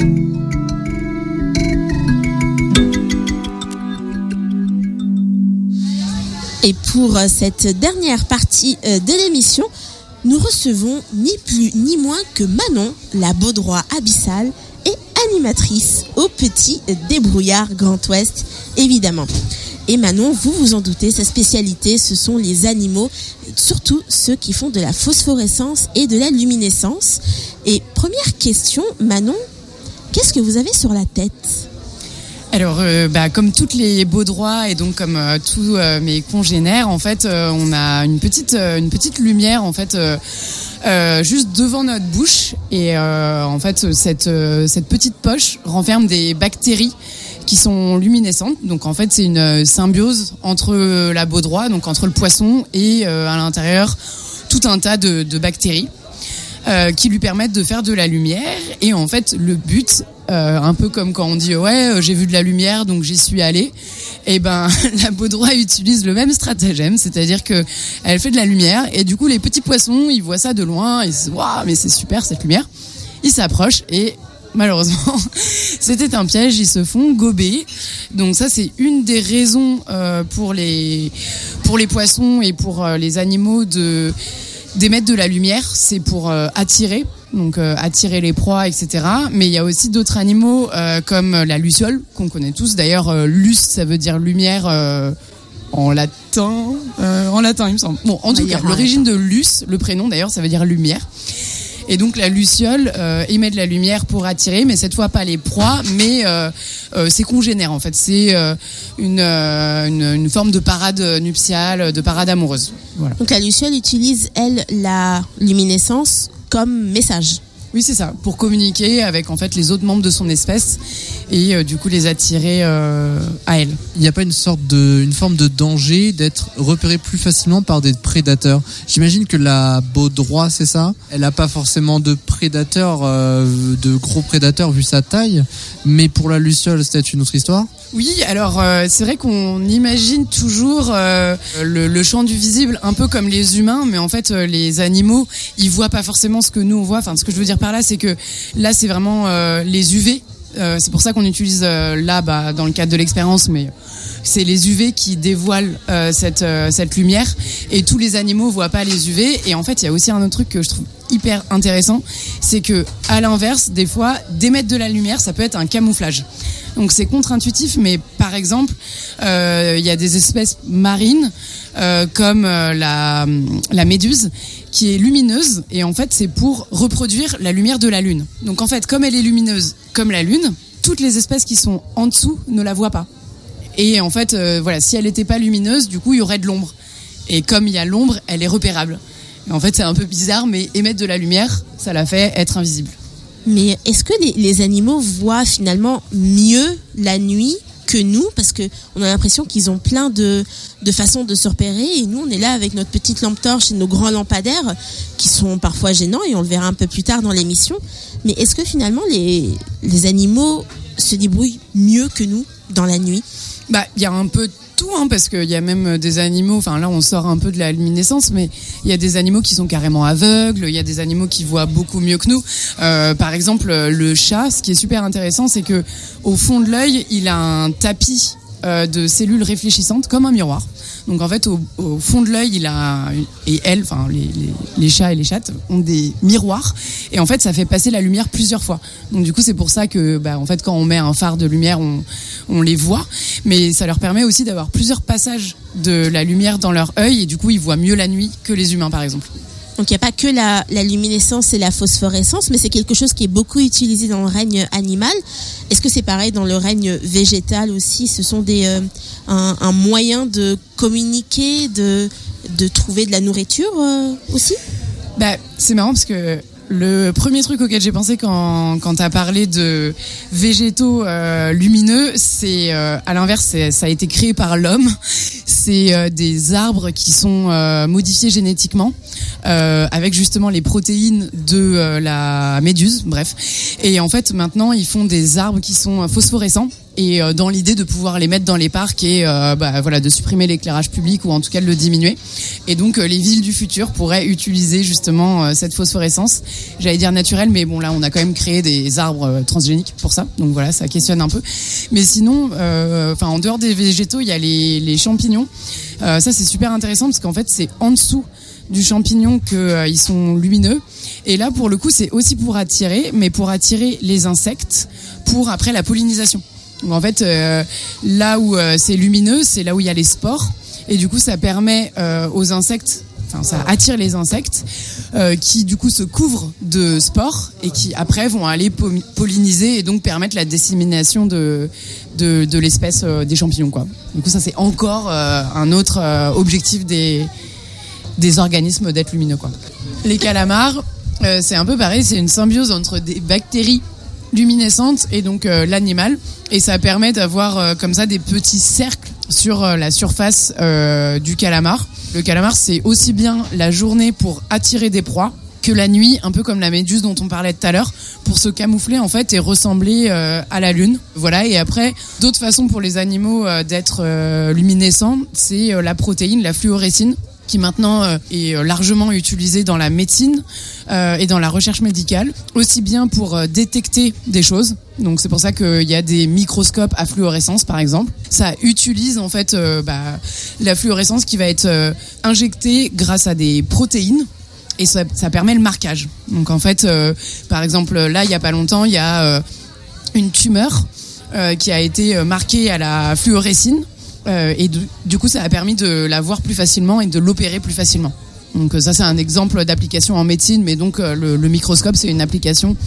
Et pour cette dernière partie de l'émission, nous recevons ni plus ni moins que Manon, la baudroie abyssale et animatrice au Petit Débrouillard Grand Ouest, évidemment. Et Manon, vous vous en doutez, sa spécialité, ce sont les animaux, surtout ceux qui font de la phosphorescence et de la luminescence. Et première question, Manon, qu'est-ce que vous avez sur la tête ? Alors, comme toutes les baudroies et donc comme tous mes congénères, en fait, on a une petite lumière en fait juste devant notre bouche et en fait cette petite poche renferme des bactéries qui sont luminescentes. Donc en fait, c'est une symbiose entre la baudroie, donc entre le poisson et à l'intérieur tout un tas de bactéries qui lui permettent de faire de la lumière. Et en fait, le but, un peu comme quand on dit ouais, j'ai vu de la lumière, donc j'y suis allée. Et ben, la baudroie utilise le même stratagème, c'est-à-dire que elle fait de la lumière et du coup, les petits poissons, ils voient ça de loin, ils se disent waouh, mais c'est super cette lumière. Ils s'approchent et malheureusement, c'était un piège, ils se font gober. Donc ça, c'est une des raisons pour les poissons et pour les animaux d'émettre de la lumière, c'est pour attirer les proies, etc. Mais il y a aussi d'autres animaux comme la luciole, qu'on connaît tous. D'ailleurs, lus, ça veut dire lumière en latin, il me semble. Bon, en tout cas, l'origine de lus, le prénom d'ailleurs, ça veut dire lumière. Et donc la luciole émet de la lumière pour attirer, mais cette fois pas les proies, mais ses congénères en fait. C'est une forme de parade nuptiale, de parade amoureuse. Voilà. Donc la luciole utilise, elle, la luminescence comme message. Oui, c'est ça, pour communiquer avec en fait les autres membres de son espèce et du coup les attirer à elle. Il n'y a pas une forme de danger d'être repéré plus facilement par des prédateurs. J'imagine que la baudroie, c'est ça. Elle n'a pas forcément de prédateurs, de gros prédateurs vu sa taille, mais pour la luciole, c'est une autre histoire. Oui, alors c'est vrai qu'on imagine toujours le champ du visible un peu comme les humains, mais en fait les animaux, ils voient pas forcément ce que nous on voit. Enfin, ce que je veux dire par là, c'est que là c'est vraiment les UV. C'est pour ça qu'on utilise là, dans le cadre de l'expérience, mais c'est les UV qui dévoilent cette lumière et tous les animaux voient pas les UV. Et en fait, il y a aussi un autre truc que je trouve hyper intéressant, c'est que à l'inverse, des fois, d'émettre de la lumière, ça peut être un camouflage. Donc c'est contre-intuitif, mais par exemple, il y a des espèces marines comme la méduse qui est lumineuse et en fait c'est pour reproduire la lumière de la lune. Donc en fait, comme elle est lumineuse comme la lune, toutes les espèces qui sont en dessous ne la voient pas. Et en fait, si elle n'était pas lumineuse, du coup il y aurait de l'ombre. Et comme il y a l'ombre, elle est repérable. Et en fait c'est un peu bizarre, mais émettre de la lumière, ça la fait être invisible. Mais est-ce que les animaux voient finalement mieux la nuit que nous, parce que on a l'impression qu'ils ont plein de façons de se repérer et nous on est là avec notre petite lampe torche et nos grands lampadaires qui sont parfois gênants et on le verra un peu plus tard dans l'émission. Mais est-ce que finalement les animaux se débrouillent mieux que nous dans la nuit ? Il y a un peu tout, parce qu'il y a même des animaux, enfin là on sort un peu de la luminescence, mais il y a des animaux qui sont carrément aveugles, il y a des animaux qui voient beaucoup mieux que nous. Par exemple, le chat, ce qui est super intéressant, c'est que au fond de l'œil, il a un tapis de cellules réfléchissantes comme un miroir. Donc en fait, au fond de l'œil, les chats et les chattes ont des miroirs et en fait, ça fait passer la lumière plusieurs fois. Donc du coup, c'est pour ça que, en fait, quand on met un phare de lumière, on les voit, mais ça leur permet aussi d'avoir plusieurs passages de la lumière dans leur œil et du coup, ils voient mieux la nuit que les humains, par exemple. Donc il n'y a pas que la luminescence et la phosphorescence, mais c'est quelque chose qui est beaucoup utilisé dans le règne animal. Est-ce que c'est pareil dans le règne végétal aussi ? Ce sont un moyen de communiquer, de trouver de la nourriture aussi ? C'est marrant parce que le premier truc auquel j'ai pensé quand t'as parlé de végétaux lumineux, c'est à l'inverse, ça a été créé par l'homme. C'est des arbres qui sont modifiés génétiquement avec justement les protéines de la méduse, bref. Et en fait, maintenant, ils font des arbres qui sont phosphorescents. Et dans l'idée de pouvoir les mettre dans les parcs et de supprimer l'éclairage public ou en tout cas de le diminuer. Et donc les villes du futur pourraient utiliser justement cette phosphorescence. J'allais dire naturelle, mais bon là on a quand même créé des arbres transgéniques pour ça. Donc voilà, ça questionne un peu. Mais sinon, en dehors des végétaux, il y a les champignons. Ça c'est super intéressant parce qu'en fait c'est en dessous du champignon qu'ils sont lumineux. Et là pour le coup c'est aussi pour attirer, mais pour attirer les insectes pour après la pollinisation. Donc en fait là où c'est lumineux, c'est là où il y a les spores. Et du coup, ça permet aux insectes, ça attire les insectes qui du coup se couvrent de spores et qui après vont aller polliniser et donc permettre la dissémination de l'espèce des champignons, quoi. Du coup, ça c'est encore un autre objectif des organismes d'être lumineux, quoi. Les calamars, c'est un peu pareil, c'est une symbiose entre des bactéries luminescentes et donc l'animal, et ça permet d'avoir comme ça des petits cercles sur la surface du calamar. Le calamar, c'est aussi bien la journée pour attirer des proies que la nuit, un peu comme la méduse dont on parlait tout à l'heure, pour se camoufler en fait et ressembler à la lune. Voilà. Et après, d'autres façons pour les animaux d'être luminescents, c'est la protéine, la fluorescine, qui maintenant est largement utilisée dans la médecine et dans la recherche médicale, aussi bien pour détecter des choses. Donc c'est pour ça qu'il y a des microscopes à fluorescence par exemple. Ça utilise en fait la fluorescence qui va être injectée grâce à des protéines. Et ça permet le marquage. Donc en fait, par exemple, là, il y a pas longtemps, il y a une tumeur qui a été marquée à la fluorescine. Et du coup, ça a permis de la voir plus facilement et de l'opérer plus facilement. Donc ça, c'est un exemple d'application en médecine, mais donc le microscope, c'est une application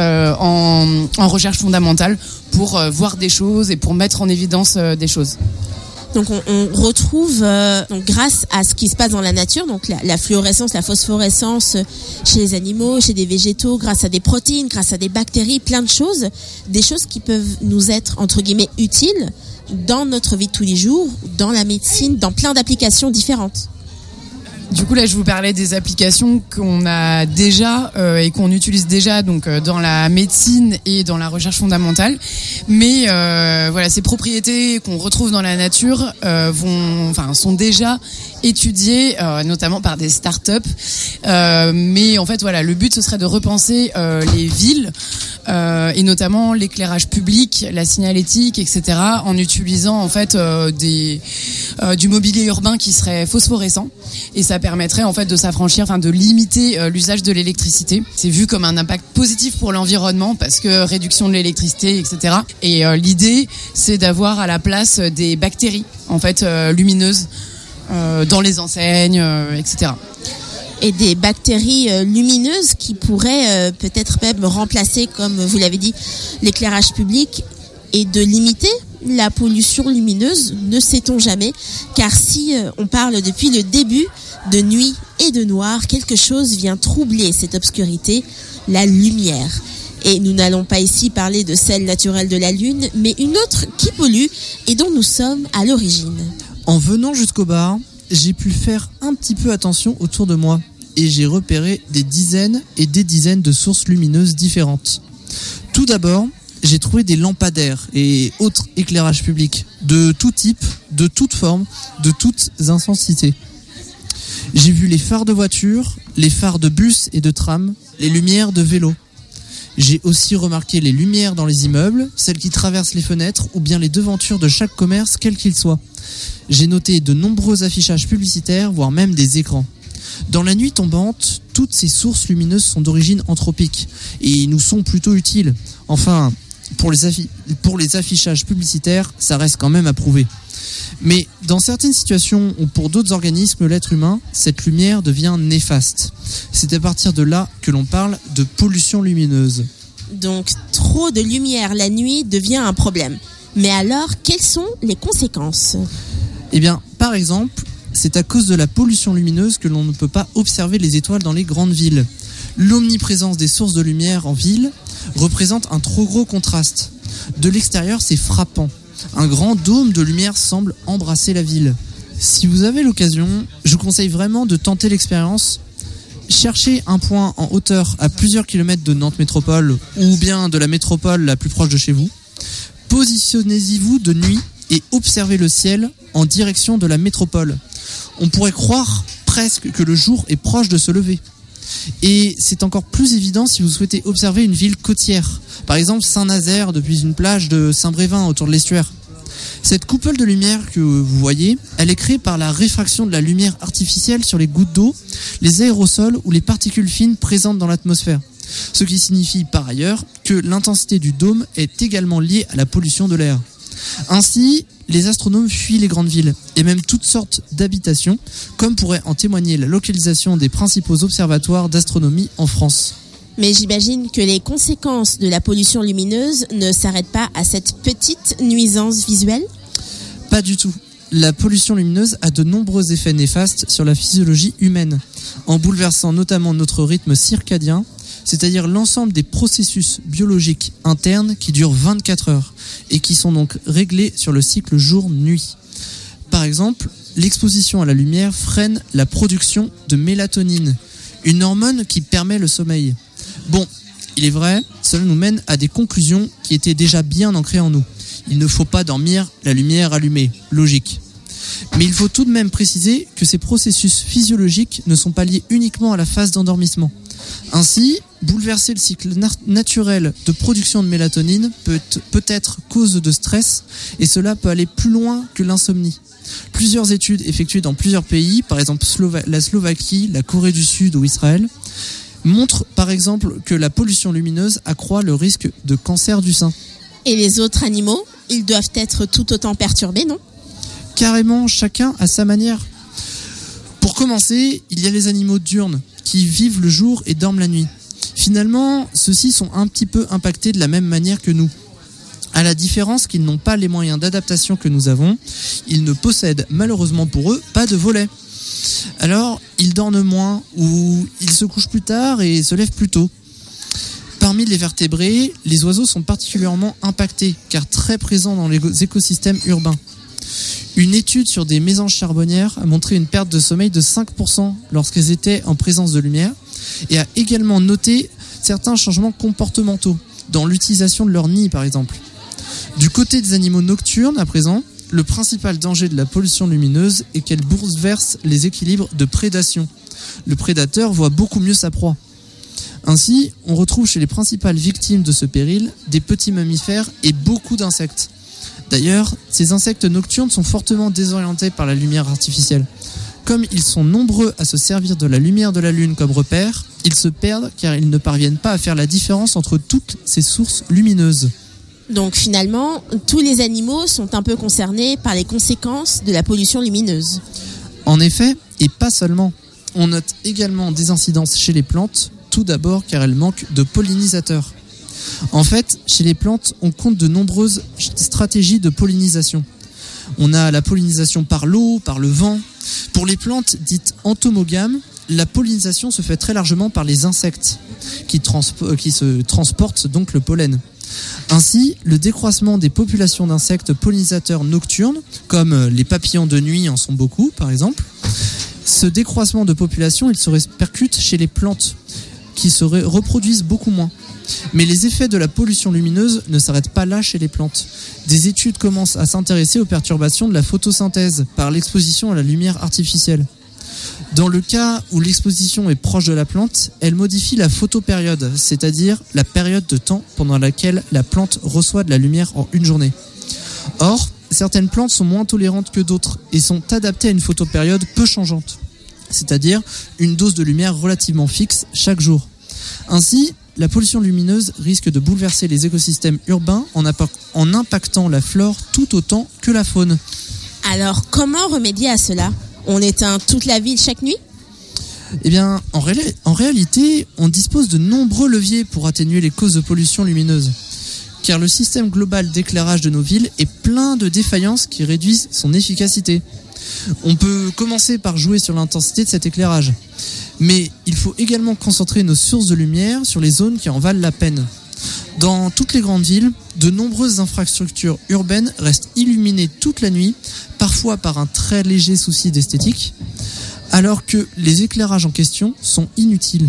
en recherche fondamentale pour voir des choses et pour mettre en évidence des choses. Donc on retrouve, donc grâce à ce qui se passe dans la nature, donc la fluorescence, la phosphorescence chez les animaux, chez des végétaux, grâce à des protéines, grâce à des bactéries, plein de choses, des choses qui peuvent nous être entre guillemets utiles dans notre vie de tous les jours, dans la médecine, dans plein d'applications différentes. Du coup, là, je vous parlais des applications qu'on a déjà et qu'on utilise déjà donc dans la médecine et dans la recherche fondamentale. Mais voilà, ces propriétés qu'on retrouve dans la nature sont déjà étudiées, notamment par des startups. Mais en fait, voilà, le but ce serait de repenser les villes et notamment l'éclairage public, la signalétique, etc. en utilisant en fait du mobilier urbain qui serait phosphorescent. Et ça permettrait en fait de s'affranchir, de limiter l'usage de l'électricité. C'est vu comme un impact positif pour l'environnement parce que réduction de l'électricité, etc. Et l'idée, c'est d'avoir à la place des bactéries en fait lumineuses dans les enseignes, etc. Et des bactéries lumineuses qui pourraient peut-être même remplacer, comme vous l'avez dit, l'éclairage public et de limiter la pollution lumineuse, ne sait-on jamais, car si on parle depuis le début de nuit et de noir, quelque chose vient troubler cette obscurité, la lumière. Et nous n'allons pas ici parler de celle naturelle de la Lune, mais une autre qui pollue et dont nous sommes à l'origine. En venant jusqu'au bar, j'ai pu faire un petit peu attention autour de moi et j'ai repéré des dizaines et des dizaines de sources lumineuses différentes. Tout d'abord, j'ai trouvé des lampadaires et autres éclairages publics de tout type, de toutes formes, de toutes intensités. J'ai vu les phares de voitures, les phares de bus et de tram, les lumières de vélo. J'ai aussi remarqué les lumières dans les immeubles, celles qui traversent les fenêtres ou bien les devantures de chaque commerce, quel qu'il soit. J'ai noté de nombreux affichages publicitaires, voire même des écrans. Dans la nuit tombante, toutes ces sources lumineuses sont d'origine anthropique et nous sont plutôt utiles. Enfin, pour les affichages publicitaires, ça reste quand même à prouver. Mais dans certaines situations ou pour d'autres organismes, l'être humain, cette lumière devient néfaste. C'est à partir de là que l'on parle de pollution lumineuse. Donc, trop de lumière la nuit devient un problème. Mais alors, quelles sont les conséquences ? Eh bien, par exemple, c'est à cause de la pollution lumineuse que l'on ne peut pas observer les étoiles dans les grandes villes. L'omniprésence des sources de lumière en ville représente un trop gros contraste. De l'extérieur, c'est frappant. Un grand dôme de lumière semble embrasser la ville. Si vous avez l'occasion, je vous conseille vraiment de tenter l'expérience. Cherchez un point en hauteur à plusieurs kilomètres de Nantes Métropole ou bien de la métropole la plus proche de chez vous. Positionnez-y-vous de nuit et observez le ciel en direction de la métropole. On pourrait croire presque presque que le jour est proche de se lever. Et c'est encore plus évident si vous souhaitez observer une ville côtière. Par exemple Saint-Nazaire depuis une plage de Saint-Brévin autour de l'estuaire. Cette coupole de lumière que vous voyez, elle est créée par la réfraction de la lumière artificielle sur les gouttes d'eau, les aérosols ou les particules fines présentes dans l'atmosphère. Ce qui signifie par ailleurs que l'intensité du dôme est également liée à la pollution de l'air. Ainsi, les astronomes fuient les grandes villes et même toutes sortes d'habitations, comme pourrait en témoigner la localisation des principaux observatoires d'astronomie en France. Mais j'imagine que les conséquences de la pollution lumineuse ne s'arrêtent pas à cette petite nuisance visuelle ? Pas du tout. La pollution lumineuse a de nombreux effets néfastes sur la physiologie humaine, en bouleversant notamment notre rythme circadien, c'est-à-dire l'ensemble des processus biologiques internes qui durent 24 heures et qui sont donc réglés sur le cycle jour-nuit. Par exemple, l'exposition à la lumière freine la production de mélatonine, une hormone qui permet le sommeil. Bon, il est vrai, cela nous mène à des conclusions qui étaient déjà bien ancrées en nous. Il ne faut pas dormir la lumière allumée, logique. Mais il faut tout de même préciser que ces processus physiologiques ne sont pas liés uniquement à la phase d'endormissement. Ainsi, bouleverser le cycle naturel de production de mélatonine peut être cause de stress et cela peut aller plus loin que l'insomnie. Plusieurs études effectuées dans plusieurs pays, par exemple la Slovaquie, la Corée du Sud ou Israël, montrent par exemple que la pollution lumineuse accroît le risque de cancer du sein. Et les autres animaux, ils doivent être tout autant perturbés, non ? Carrément, chacun à sa manière. Pour commencer, il y a les animaux diurnes qui vivent le jour et dorment la nuit. Finalement, ceux-ci sont un petit peu impactés de la même manière que nous. À la différence qu'ils n'ont pas les moyens d'adaptation que nous avons, ils ne possèdent malheureusement pour eux pas de volets. Alors, ils dorment moins ou ils se couchent plus tard et se lèvent plus tôt. Parmi les vertébrés, les oiseaux sont particulièrement impactés car très présents dans les écosystèmes urbains. Une étude sur des mésanges charbonnières a montré une perte de sommeil de 5% lorsqu'elles étaient en présence de lumière et a également noté certains changements comportementaux dans l'utilisation de leur nid par exemple. Du côté des animaux nocturnes à présent, le principal danger de la pollution lumineuse est qu'elle bouleverse les équilibres de prédation. Le prédateur voit beaucoup mieux sa proie. Ainsi, on retrouve chez les principales victimes de ce péril des petits mammifères et beaucoup d'insectes. D'ailleurs, ces insectes nocturnes sont fortement désorientés par la lumière artificielle. Comme ils sont nombreux à se servir de la lumière de la Lune comme repère, ils se perdent car ils ne parviennent pas à faire la différence entre toutes ces sources lumineuses. Donc finalement, tous les animaux sont un peu concernés par les conséquences de la pollution lumineuse. En effet, et pas seulement. On note également des incidences chez les plantes, tout d'abord car elles manquent de pollinisateurs. En fait, chez les plantes, on compte de nombreuses stratégies de pollinisation. On a la pollinisation par l'eau, par le vent. Pour les plantes dites entomogames, la pollinisation se fait très largement par les insectes qui se transportent donc le pollen. Ainsi, le décroissement des populations d'insectes pollinisateurs nocturnes, comme les papillons de nuit en sont beaucoup par exemple, ce décroissement de population, il se répercute chez les plantes qui se reproduisent beaucoup moins. Mais les effets de la pollution lumineuse ne s'arrêtent pas là chez les plantes. Des études commencent à s'intéresser aux perturbations de la photosynthèse par l'exposition à la lumière artificielle. Dans le cas où l'exposition est proche de la plante, elle modifie la photopériode, c'est-à-dire la période de temps pendant laquelle la plante reçoit de la lumière en une journée. Or, certaines plantes sont moins tolérantes que d'autres et sont adaptées à une photopériode peu changeante, c'est-à-dire une dose de lumière relativement fixe chaque jour. Ainsi, la pollution lumineuse risque de bouleverser les écosystèmes urbains en impactant la flore tout autant que la faune. Alors, comment remédier à cela ? On éteint toute la ville chaque nuit ? Eh bien, en réalité, on dispose de nombreux leviers pour atténuer les causes de pollution lumineuse. Car le système global d'éclairage de nos villes est plein de défaillances qui réduisent son efficacité. On peut commencer par jouer sur l'intensité de cet éclairage. Mais il faut également concentrer nos sources de lumière sur les zones qui en valent la peine. Dans toutes les grandes villes, de nombreuses infrastructures urbaines restent illuminées toute la nuit, parfois par un très léger souci d'esthétique, alors que les éclairages en question sont inutiles.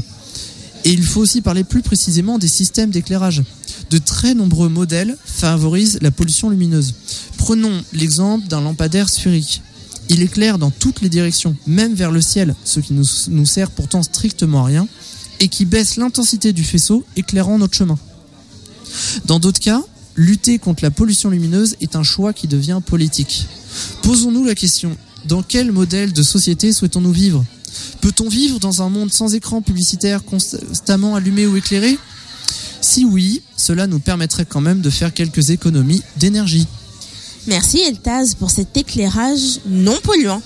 Et il faut aussi parler plus précisément des systèmes d'éclairage. De très nombreux modèles favorisent la pollution lumineuse. Prenons l'exemple d'un lampadaire sphérique. Il éclaire dans toutes les directions, même vers le ciel, ce qui nous sert pourtant strictement à rien, et qui baisse l'intensité du faisceau, éclairant notre chemin. Dans d'autres cas, lutter contre la pollution lumineuse est un choix qui devient politique. Posons-nous la question, dans quel modèle de société souhaitons-nous vivre ? Peut-on vivre dans un monde sans écran publicitaire constamment allumé ou éclairé ? Si oui, cela nous permettrait quand même de faire quelques économies d'énergie. Merci Eltaz pour cet éclairage non polluant.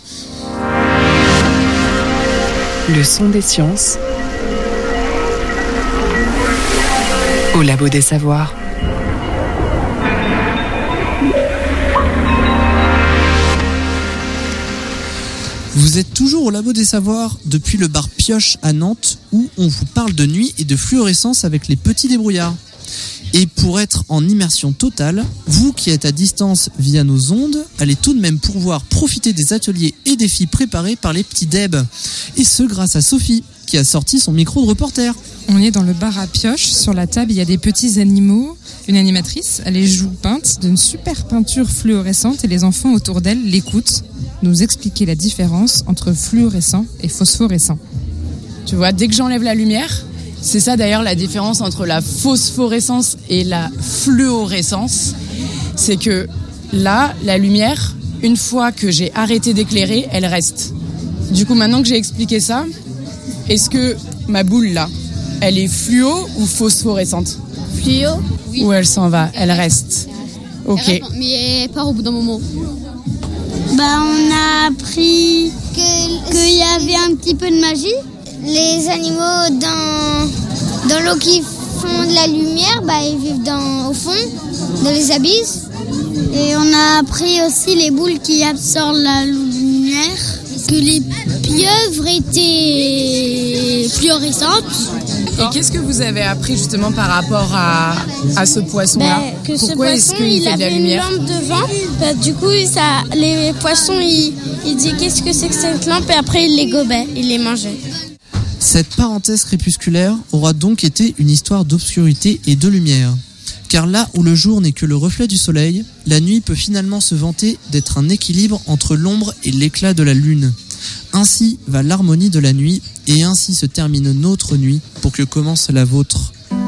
Le son des sciences au Labo des Savoirs. Vous êtes toujours au Labo des Savoirs depuis le bar Pioche à Nantes où on vous parle de nuit et de fluorescence avec les petits débrouillards. Et pour être en immersion totale, vous qui êtes à distance via nos ondes, allez tout de même pouvoir profiter des ateliers et défis préparés par les petits Deb. Et ce grâce à Sophie qui a sorti son micro de reporter. On est dans le bar à Pioche. Sur la table, il y a des petits animaux. Une animatrice, elle les joue peintes d'une super peinture fluorescente et les enfants autour d'elle l'écoutent nous expliquer la différence entre fluorescent et phosphorescent. Tu vois, dès que j'enlève la lumière, c'est ça d'ailleurs la différence entre la phosphorescence et la fluorescence. C'est que là, la lumière, une fois que j'ai arrêté d'éclairer, elle reste. Du coup, maintenant que j'ai expliqué ça, est-ce que ma boule là, elle est fluo ou phosphorescente ? Fluo, oui. Ou elle s'en va, elle reste. Ok. Mais pas au bout d'un moment. On a appris qu'il y avait un petit peu de magie. Les animaux dans l'eau qui font de la lumière, ils vivent au fond, dans les abysses. Et on a appris aussi les boules qui absorbent la lumière, que les pieuvres étaient fluorescentes. Et qu'est-ce que vous avez appris justement par rapport à ce poisson-là ? Que Pourquoi ce est-ce poisson, qu'il il fait de la avait une lumière ? lampe devant. Du coup, les poissons, ils disaient qu'est-ce que c'est que cette lampe et après ils les gobaient, ils les mangeaient. Cette parenthèse crépusculaire aura donc été une histoire d'obscurité et de lumière. Car là où le jour n'est que le reflet du soleil, la nuit peut finalement se vanter d'être un équilibre entre l'ombre et l'éclat de la lune. Ainsi va l'harmonie de la nuit, et ainsi se termine notre nuit pour que commence la vôtre.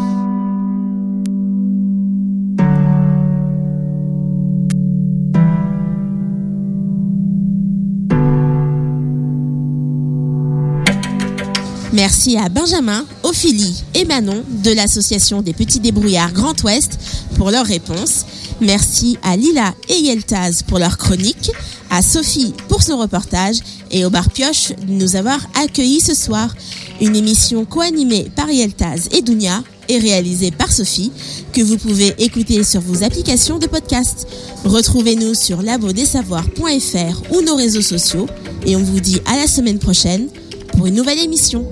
Merci à Benjamin, Ophélie et Manon de l'association des petits débrouillards Grand Ouest pour leurs réponses. Merci à Lila et Yeltaz pour leur chronique, à Sophie pour son reportage et au bar Pioche de nous avoir accueillis ce soir. Une émission co-animée par Yeltaz et Dounia et réalisée par Sophie que vous pouvez écouter sur vos applications de podcast. Retrouvez-nous sur labodesavoirs.fr ou nos réseaux sociaux et on vous dit à la semaine prochaine pour une nouvelle émission.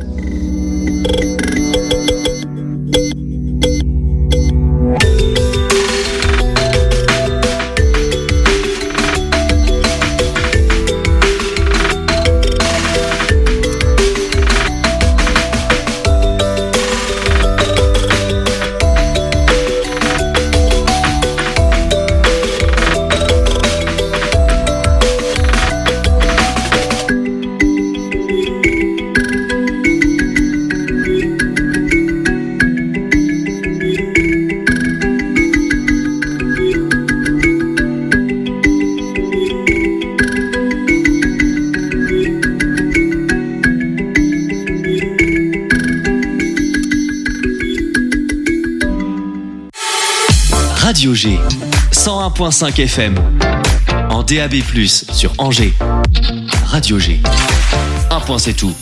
Radio G, 101.5 FM, en DAB+, sur Angers. Radio G, un point c'est tout.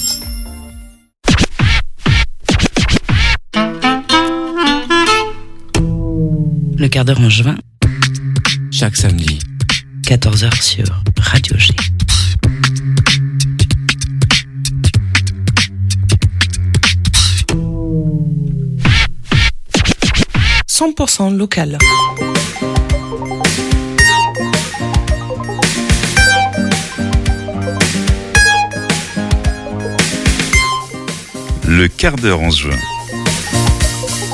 Le quart d'heure angevin, chaque samedi, 14h sur Radio G. « 100% local. Le quart d'heure en juin.